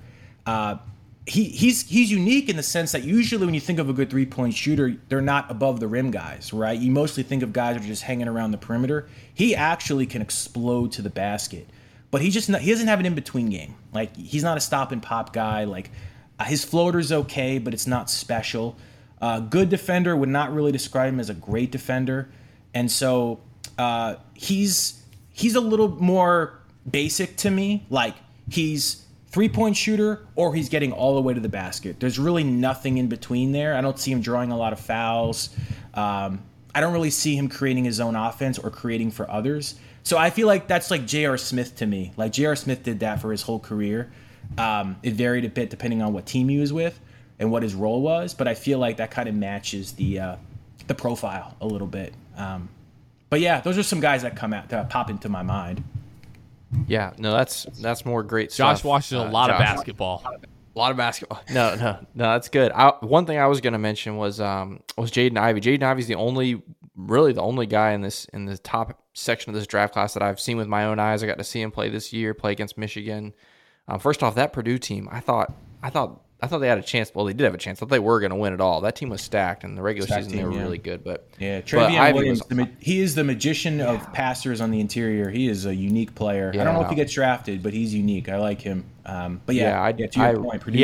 He's unique in the sense that usually when you think of a good 3-point shooter, they're not above the rim guys, right? You mostly think of guys who are just hanging around the perimeter. He actually can explode to the basket, but he doesn't have an in-between game. Like, he's not a stop and pop guy. Like, his floater's okay, but it's not special. Good defender, would not really describe him as a great defender. And so he's a little more basic to me. Like, he's 3-point shooter or he's getting all the way to the basket. There's really nothing in between there. I don't see him drawing a lot of fouls. I don't really see him creating his own offense or creating for others. So I feel like that's like J.R. Smith to me. Like, J.R. Smith did that for his whole career. It varied a bit depending on what team he was with and what his role was, but I feel like that kind of matches the profile a little bit. But yeah, those are some guys that pop into my mind. Yeah, no, that's more great stuff. Josh watches a lot of basketball. A lot of basketball. No, that's good. One thing I was going to mention was Jaden Ivey. Jaden Ivey's the only guy in the top section of this draft class that I've seen with my own eyes. I got to see him play this year, play against Michigan. First off, that Purdue team, I thought they had a chance. Well, they did have a chance. I thought they were going to win it all. That team was stacked, and the regular season they were really good. But Travion Williams, he is the magician of passers on the interior. He is a unique player. I don't know if he gets drafted, but he's unique. I like him. But to your point, Purdue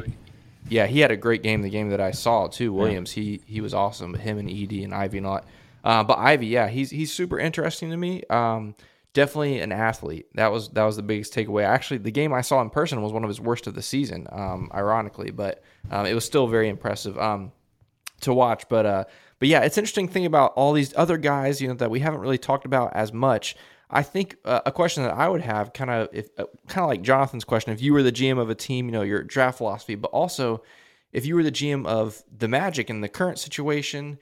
he had a great game. The game that I saw too, Williams, he was awesome. Him and Edey and Ivey and all that. But Ivey, he's super interesting to me. Definitely an athlete. That was the biggest takeaway. Actually, the game I saw in person was one of his worst of the season, ironically, but it was still very impressive to watch. But yeah, it's interesting thinking about all these other guys, that we haven't really talked about as much. I think a question that I would have, kind of like Jonathan's question, if you were the GM of a team, your draft philosophy, but also if you were the GM of the Magic in the current situation.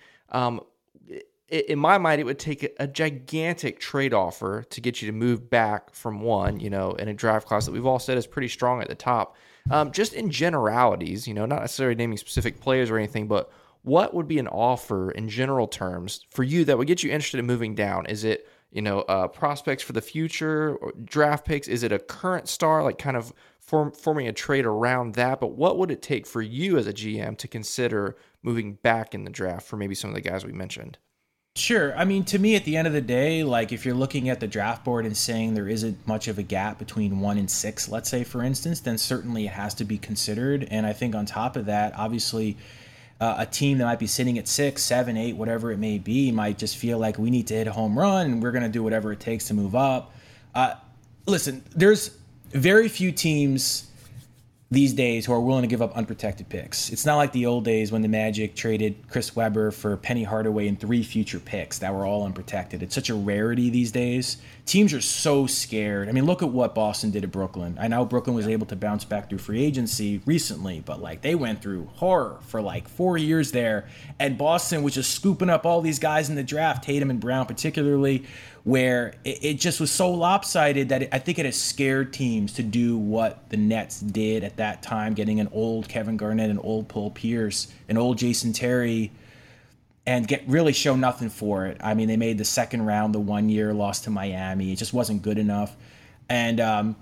In my mind, it would take a gigantic trade offer to get you to move back from one, in a draft class that we've all said is pretty strong at the top. Just in generalities, not necessarily naming specific players or anything, but what would be an offer in general terms for you that would get you interested in moving down? Is it, prospects for the future, or draft picks? Is it a current star, like kind of forming a trade around that? But what would it take for you as a GM to consider moving back in the draft for maybe some of the guys we mentioned? Sure. I mean, to me, at the end of the day, like, if you're looking at the draft board and saying there isn't much of a gap between 1 and 6, let's say, for instance, then certainly it has to be considered. And I think on top of that, obviously, a team that might be sitting at 6, 7, 8, whatever it may be, might just feel like we need to hit a home run and we're going to do whatever it takes to move up. Listen, there's very few teams these days who are willing to give up unprotected picks. It's not like the old days when the Magic traded Chris Webber for Penny Hardaway and 3 future picks that were all unprotected. It's such a rarity these days. Teams are so scared. I mean, look at what Boston did to Brooklyn. I know Brooklyn was able to bounce back through free agency recently, but they went through horror for 4 years there. And Boston was just scooping up all these guys in the draft, Tatum and Brown particularly, where it just was so lopsided that I think it has scared teams to do what the Nets did at that time, getting an old Kevin Garnett, an old Paul Pierce, an old Jason Terry, and really show nothing for it. I mean, they made the second round the 1 year, lost to Miami. It just wasn't good enough. And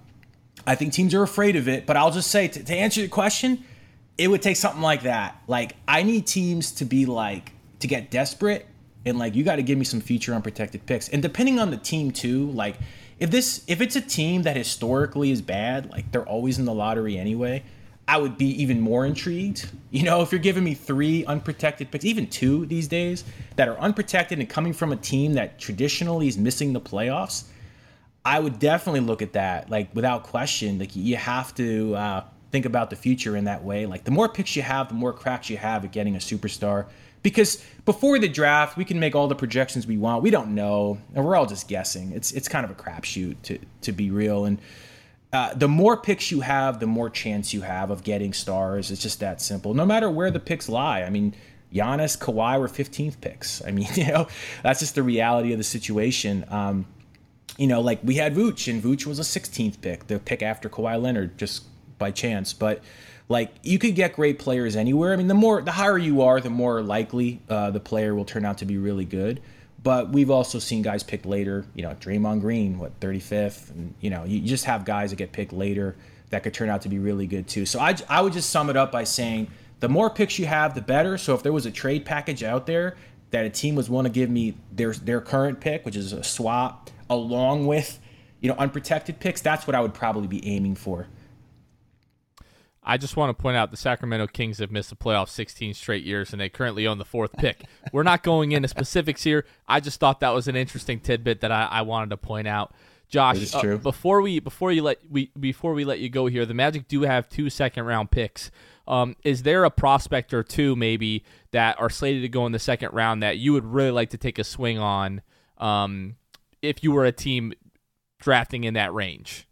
I think teams are afraid of it. But I'll just say, to answer your question, it would take something like that. I need teams to be to get desperate. And you got to give me some future unprotected picks. And depending on the team too, if it's a team that historically is bad, they're always in the lottery anyway, I would be even more intrigued. If you're giving me 3 unprotected picks, even 2 these days that are unprotected and coming from a team that traditionally is missing the playoffs, I would definitely look at that, without question. You have to think about the future in that way. The more picks you have, the more cracks you have at getting a superstar. Because before the draft, we can make all the projections we want. We don't know, and we're all just guessing. It's kind of a crapshoot, to be real. And the more picks you have, the more chance you have of getting stars. It's just that simple. No matter where the picks lie. I mean, Giannis, Kawhi were 15th picks. I mean, that's just the reality of the situation. We had Vooch, and Vooch was a 16th pick, the pick after Kawhi Leonard, just by chance. But you could get great players anywhere. I mean, the higher you are, the more likely the player will turn out to be really good. But we've also seen guys picked later, Draymond Green, 35th. And, you just have guys that get picked later that could turn out to be really good too. So I would just sum it up by saying the more picks you have, the better. So if there was a trade package out there that a team was willing to give me their current pick, which is a swap, along with, unprotected picks, that's what I would probably be aiming for. I just want to point out the Sacramento Kings have missed the playoffs 16 straight years, and they currently own the 4th pick. We're not going into specifics here. I just thought that was an interesting tidbit that I wanted to point out. Josh, before we let you go here, the Magic do have 2 second-round picks. Is there a prospect or two maybe that are slated to go in the second round that you would really like to take a swing on if you were a team drafting in that range?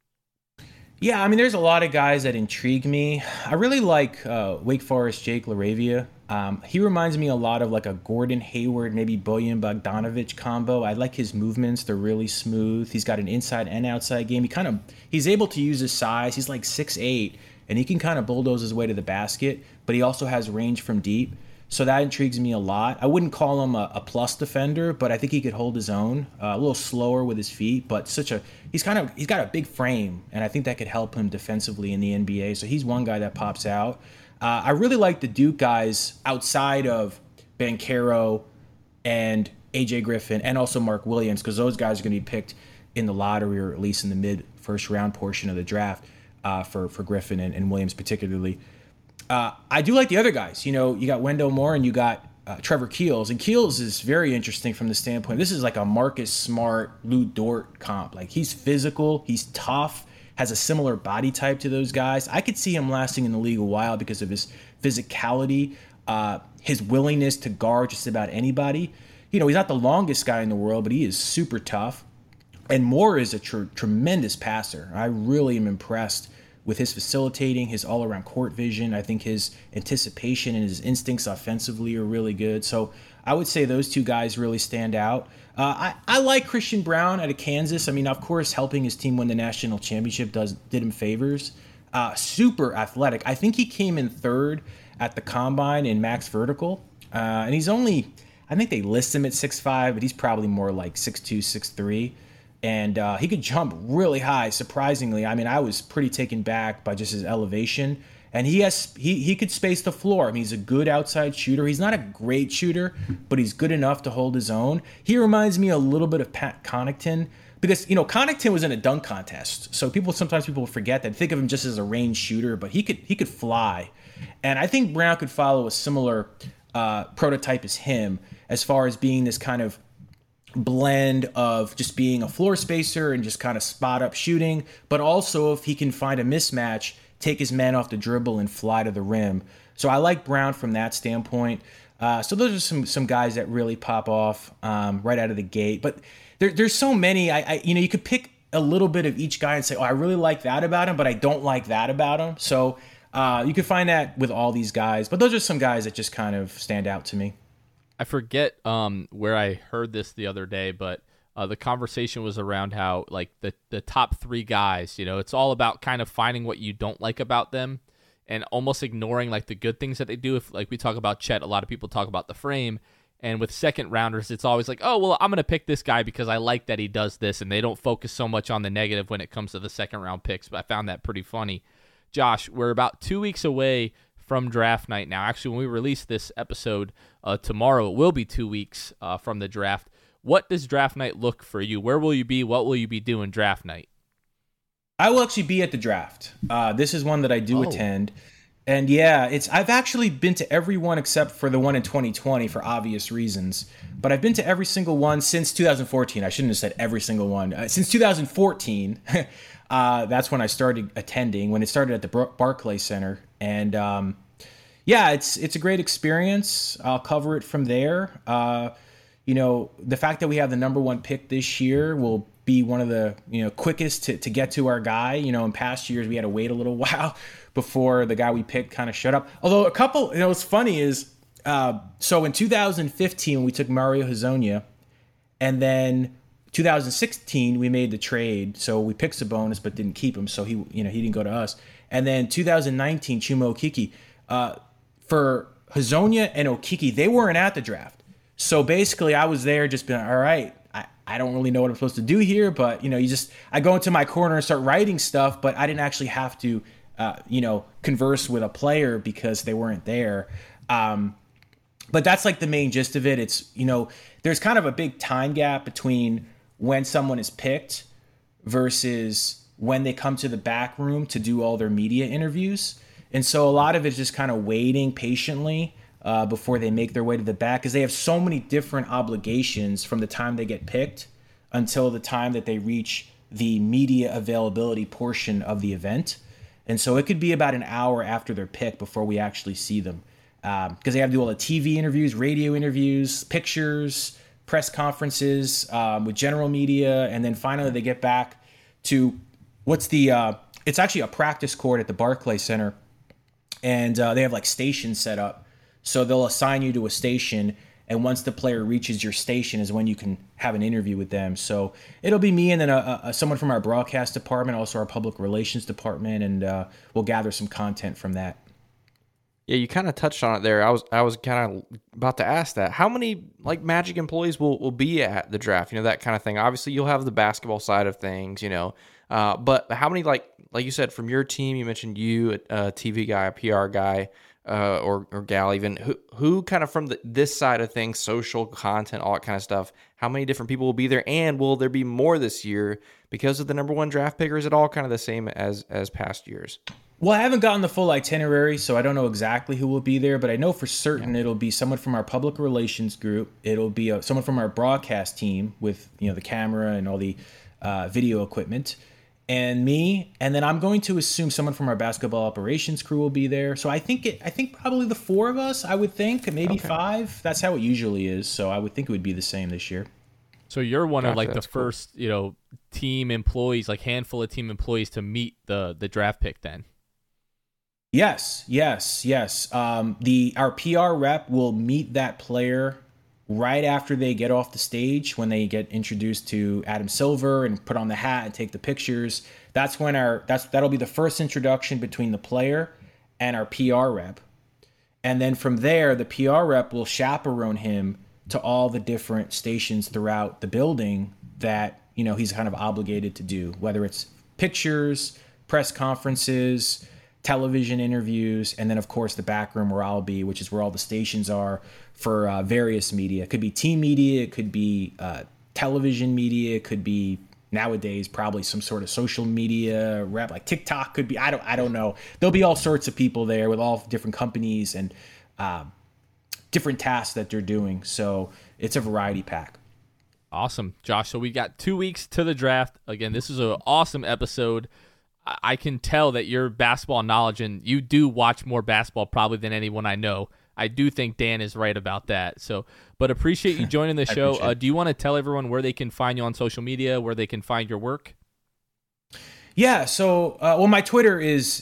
Yeah, I mean, there's a lot of guys that intrigue me. I really like Wake Forest Jake LaRavia. He reminds me a lot of like a Gordon Hayward, maybe Bojan Bogdanovic combo. I like his movements. They're really smooth. He's got an inside and outside game. He's able to use his size. He's like 6'8", and he can kind of bulldoze his way to the basket, but he also has range from deep. So that intrigues me a lot. I wouldn't call him a plus defender, but I think he could hold his own. A little slower with his feet, but he's got a big frame, and I think that could help him defensively in the NBA. So he's one guy that pops out. I really like the Duke guys outside of Banchero and AJ Griffin and also Mark Williams, because those guys are going to be picked in the lottery or at least in the mid-first round portion of the draft for Griffin and Williams particularly. I do like the other guys. You got Wendell Moore and you got Trevor Keels. And Keels is very interesting from the standpoint. This is like a Marcus Smart, Lou Dort comp. Like, he's physical, he's tough, has a similar body type to those guys. I could see him lasting in the league a while because of his physicality, his willingness to guard just about anybody. He's not the longest guy in the world, but he is super tough. And Moore is a tremendous passer. I really am impressed with his facilitating, his all-around court vision. I think his anticipation and his instincts offensively are really good. So I would say those two guys really stand out. I like Christian Braun out of Kansas. I mean, of course, helping his team win the national championship did him favors. Super athletic. I think he came in 3rd at the Combine in max vertical. And he's only, I think they list him at 6'5", but he's probably more like 6'2", 6'3". And he could jump really high, surprisingly. I mean, I was pretty taken back by just his elevation. And he could space the floor. I mean, he's a good outside shooter. He's not a great shooter, but he's good enough to hold his own. He reminds me a little bit of Pat Connaughton because, Connaughton was in a dunk contest. So sometimes people forget that. Think of him just as a range shooter, but he could fly. And I think Brown could follow a similar prototype as him as far as being this kind of blend of just being a floor spacer and just kind of spot up shooting, but also if he can find a mismatch, take his man off the dribble and fly to the rim. So I like Brown from that standpoint. So those are some guys that really pop off right out of the gate. But there's so many. You could pick a little bit of each guy and say, oh, I really like that about him, but I don't like that about him. So you could find that with all these guys. But those are some guys that just kind of stand out to me. I forget where I heard this the other day, but the conversation was around how like the top 3 guys, it's all about kind of finding what you don't like about them and almost ignoring like the good things that they do. If like we talk about Chet, a lot of people talk about the frame, and with second rounders, it's always like, oh, well, I'm going to pick this guy because I like that he does this, and they don't focus so much on the negative when it comes to the second round picks. But I found that pretty funny. Josh, we're about 2 weeks away from draft night now. Actually, when we release this episode tomorrow, it will be 2 weeks from the draft. What does draft night look for you? Where will you be? What will you be doing draft night? I will actually be at the draft. This is one that I do attend. And yeah, I've actually been to every one except for the one in 2020 for obvious reasons. But I've been to every single one since 2014. I shouldn't have said every single one. Since 2014, that's when I started attending, when it started at the Barclays Center. And yeah, it's a great experience. I'll cover it from there. The fact that we have the number 1 pick this year will be one of the quickest to get to our guy. In past years we had to wait a little while before the guy we picked kind of showed up. Although a couple, what's funny is so in 2015 we took Mario Hezonja, and then 2016 we made the trade. So we picked Sabonis but didn't keep him, so he didn't go to us. And then 2019 Chuma Okeke. For Hezonja and Okeke, they weren't at the draft. So basically, I was there just being, all right, I don't really know what I'm supposed to do here, but I go into my corner and start writing stuff, but I didn't actually have to, converse with a player because they weren't there. But that's like the main gist of it. It's, there's kind of a big time gap between when someone is picked versus when they come to the back room to do all their media interviews. And so a lot of it is just kind of waiting patiently before they make their way to the back, because they have so many different obligations from the time they get picked until the time that they reach the media availability portion of the event. And so it could be about an hour after they're picked before we actually see them, because they have to do all the TV interviews, radio interviews, pictures, press conferences with general media. And then finally they get back to it's actually a practice court at the Barclays Center. And they have like stations set up. So they'll assign you to a station, and once the player reaches your station is when you can have an interview with them. So it'll be me and then someone from our broadcast department, also our public relations department, and we'll gather some content from that. Yeah, you kind of touched on it there. I was kind of about to ask that. How many like Magic employees will be at the draft? That kind of thing. Obviously, you'll have the basketball side of things, but how many like you said from your team? You mentioned you, a TV guy, a PR guy. Or gal even, who kind of from this side of things, social content, all that kind of stuff, how many different people will be there, and will there be more this year because of the number one draft pick, or is it all kind of the same as past years? Well, I haven't gotten the full itinerary, so I don't know exactly who will be there, but I know for certain it'll be someone from our public relations group. It'll be someone from our broadcast team with the camera and all the video equipment, and me, and then I'm going to assume someone from our basketball operations crew will be there. So I think probably the four of us, I would think, maybe five. That's how it usually is. So I would think it would be the same this year. So you're one of like the cool. first, team employees, like handful of team employees to meet the draft pick then. Yes. Our PR rep will meet that player right after they get off the stage, when they get introduced to Adam Silver and put on the hat and take the pictures. That's when that'll be the first introduction between the player and our PR rep. And then from there, the PR rep will chaperone him to all the different stations throughout the building that, he's kind of obligated to do, whether it's pictures, press conferences, television interviews, and then of course the back room where I'll be, which is where all the stations are for various media. It could be team media, it could be television media, it could be nowadays probably some sort of social media rep, like TikTok could be. I don't know. There'll be all sorts of people there with all different companies and different tasks that they're doing. So it's a variety pack. Awesome, Josh. So we got 2 weeks to the draft. Again, this is an awesome episode. I can tell that your basketball knowledge, and you do watch more basketball probably than anyone I know. I do think Dan is right about that. But appreciate you joining the show. Do you want to tell everyone where they can find you on social media, where they can find your work? Yeah, so my Twitter is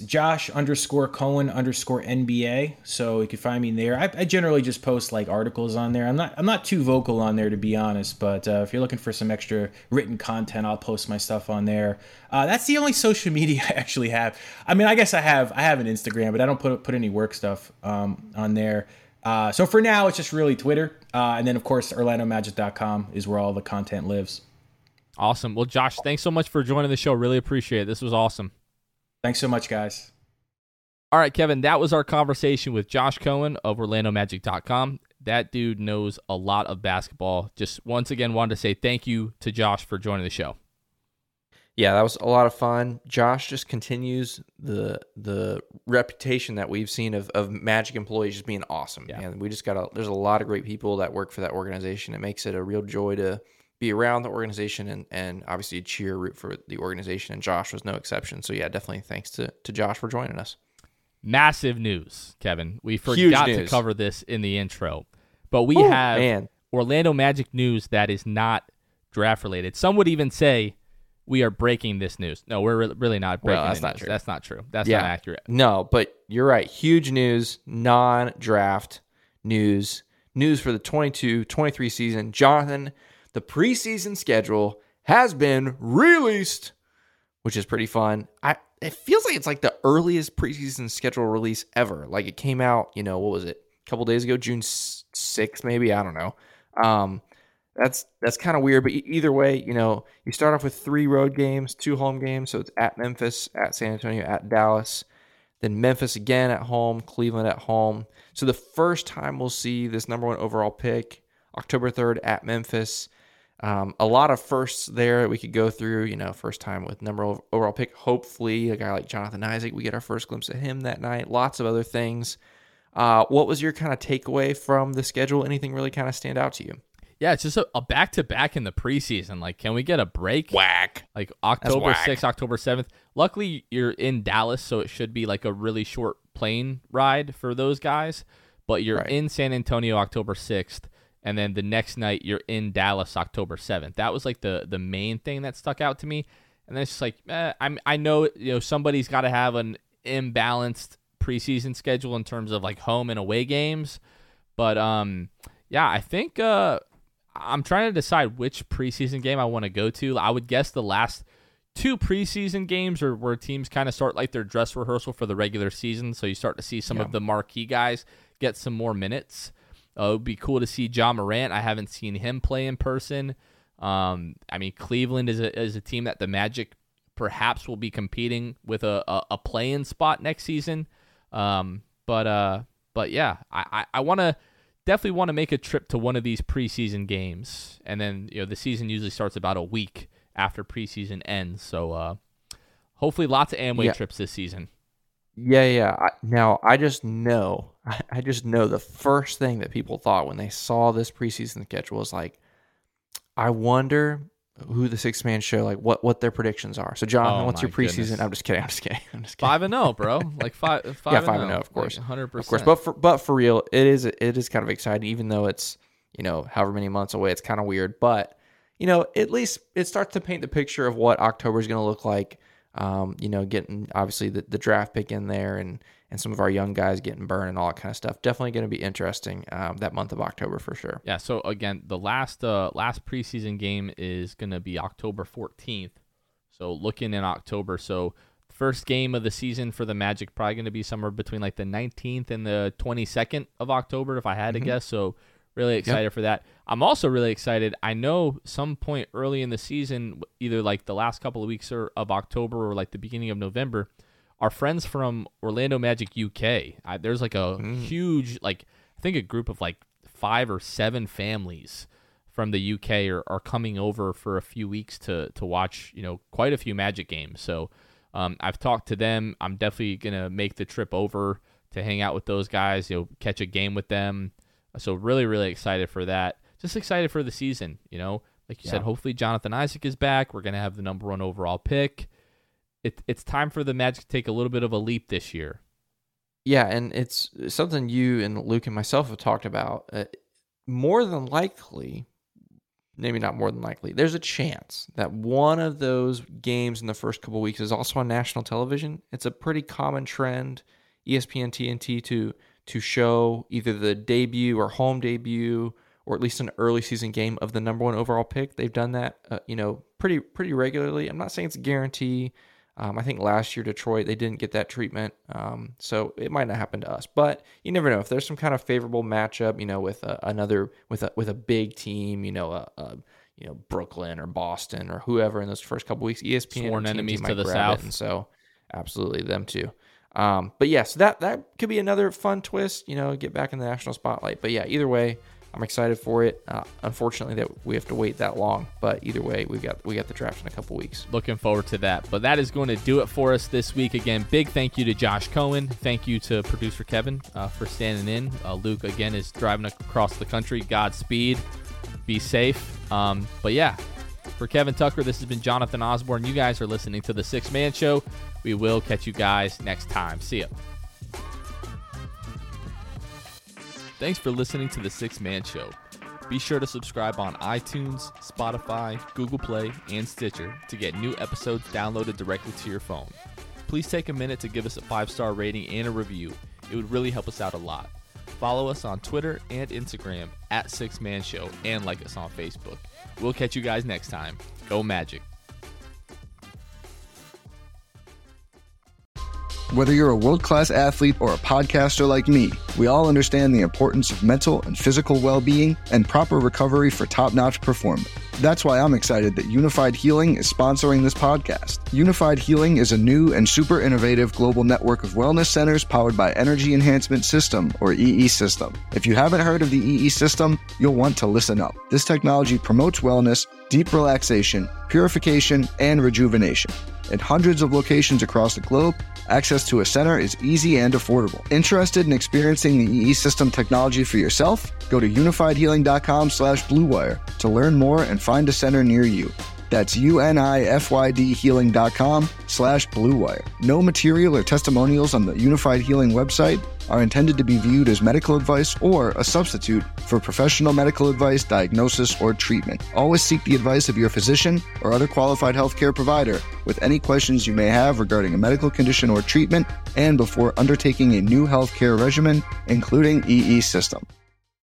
Josh_Cohen_NBA. So you can find me there. I generally just post like articles on there. I'm not too vocal on there, to be honest. But if you're looking for some extra written content, I'll post my stuff on there. That's the only social media I actually have. I mean, I guess I have an Instagram, but I don't put any work stuff on there. So for now, it's just really Twitter, and then of course OrlandoMagic.com is where all the content lives. Awesome. Well, Josh, thanks so much for joining the show. Really appreciate it. This was awesome. Thanks so much, guys. All right, Kevin, that was our conversation with Josh Cohen of OrlandoMagic.com. That dude knows a lot of basketball. Just once again wanted to say thank you to Josh for joining the show. Yeah, that was a lot of fun. Josh just continues the reputation that we've seen of Magic employees just being awesome. Yeah. And we just there's a lot of great people that work for that organization. It makes it a real joy to be around the organization and obviously root for the organization, and Josh was no exception. So yeah, definitely thanks to Josh for joining us. Massive news, Kevin. We forgot to cover this in the intro, but we have Orlando Magic news that is not draft related. Some would even say we are breaking this news. No, we're really not breaking that's the not news. true. That's not true. That's not accurate. No, but you're right. Huge news, non-draft news for the 22-23 season. Jonathan, the preseason schedule has been released, which is pretty fun. It feels like it's like the earliest preseason schedule release ever. Like it came out, what was it? A couple days ago, June 6th, maybe. I don't know. That's kind of weird, but either way, you start off with 3 road games, 2 home games. So it's at Memphis, at San Antonio, at Dallas. Then Memphis again at home, Cleveland at home. So the first time we'll see this number 1 overall pick, October 3rd at Memphis. A lot of firsts there that we could go through, first time with number 1 overall pick. Hopefully a guy like Jonathan Isaac, we get our first glimpse of him that night. Lots of other things. What was your kind of takeaway from the schedule? Anything really kind of stand out to you? Yeah, it's just a back-to-back in the preseason. Like, can we get a break? Whack. Like October 6th, October 7th. Luckily, you're in Dallas, so it should be like a really short plane ride for those guys. But you're in San Antonio October 6th, and then the next night you're in Dallas October 7th. That was like the main thing that stuck out to me. And then it's just like, I know somebody's got to have an imbalanced preseason schedule in terms of like home and away games. But yeah, I think I'm trying to decide which preseason game I want to go to. I would guess the last 2 preseason games are where teams kind of start like their dress rehearsal for the regular season. So you start to see some of the marquee guys get some more minutes. It would be cool to see Ja Morant. I haven't seen him play in person. I mean, Cleveland is a team that the Magic perhaps will be competing with a play-in spot next season. But yeah, I definitely want to make a trip to one of these preseason games. And then, the season usually starts about a week after preseason ends. So hopefully lots of Amway trips this season. Yeah. Now, I just know the first thing that people thought when they saw this preseason schedule was like, I wonder who the 6-man show, like what their predictions are. So, Jonathan, what's your preseason? Goodness. I'm just kidding. 5-0, bro. Like 5-0. Yeah, 5-0, of course. Like 100%. Of course. But for real, it is kind of exciting, even though it's, however many months away. It's kind of weird. But, at least it starts to paint the picture of what October is going to look like. Getting obviously the draft pick in there and some of our young guys getting burned and all that kind of stuff. Definitely going to be interesting that month of October for sure. Yeah. So again, the last preseason game is going to be October 14th. So looking in October. So first game of the season for the Magic probably going to be somewhere between like the 19th and the 22nd of October, if I had to guess. So really excited for that. I'm also really excited. I know some point early in the season, either like the last couple of weeks of October or like the beginning of November, our friends from Orlando Magic UK, there's like a huge, like I think a group of like 5 or 7 families from the UK are coming over for a few weeks to watch, quite a few Magic games. So I've talked to them. I'm definitely going to make the trip over to hang out with those guys, catch a game with them. So really, really excited for that. Just excited for the season, Like you said, hopefully Jonathan Isaac is back. We're going to have the number 1 overall pick. It's time for the Magic to take a little bit of a leap this year. Yeah, and it's something you and Luke and myself have talked about. More than likely, maybe not more than likely, there's a chance that one of those games in the first couple of weeks is also on national television. It's a pretty common trend, ESPN, TNT, to show either the debut or home debut or at least an early season game of the number 1 overall pick. They've done that, pretty regularly. I'm not saying it's a guarantee. I think last year Detroit, they didn't get that treatment, so it might not happen to us. But you never know if there's some kind of favorable matchup, with a big team, Brooklyn or Boston or whoever in those first couple weeks. ESPN sworn enemies to the south, and so absolutely them too. But yes, that could be another fun twist, get back in the national spotlight. But yeah, either way, I'm excited for it. Unfortunately, that we have to wait that long, but either way, we got the draft in a couple weeks. Looking forward to that. But that is going to do it for us this week. Again, big thank you to Josh Cohen. Thank you to producer Kevin for standing in. Luke again is driving across the country. Godspeed. Be safe. But yeah, for Kevin Tucker, this has been Jonathan Osborne. You guys are listening to the 6-Man Show. We will catch you guys next time. See ya. Thanks for listening to the 6-Man Show. Be sure to subscribe on iTunes, Spotify, Google Play, and Stitcher to get new episodes downloaded directly to your phone. Please take a minute to give us a 5-star rating and a review. It would really help us out a lot. Follow us on Twitter and Instagram at 6-Man Show and like us on Facebook. We'll catch you guys next time. Go Magic. Whether you're a world-class athlete or a podcaster like me, we all understand the importance of mental and physical well-being and proper recovery for top-notch performance. That's why I'm excited that Unified Healing is sponsoring this podcast. Unified Healing is a new and super innovative global network of wellness centers powered by Energy Enhancement System, or EE System. If you haven't heard of the EE System, you'll want to listen up. This technology promotes wellness, deep relaxation, purification, and rejuvenation. In hundreds of locations across the globe, access to a center is easy and affordable. Interested in experiencing the EE System technology for yourself? Go to unifiedhealing.com/bluewire to learn more and find a center near you. That's unifydhealing.com/bluewire. No material or testimonials on the Unified Healing website are intended to be viewed as medical advice or a substitute for professional medical advice, diagnosis, or treatment. Always seek the advice of your physician or other qualified healthcare provider with any questions you may have regarding a medical condition or treatment and before undertaking a new healthcare regimen, including EE System.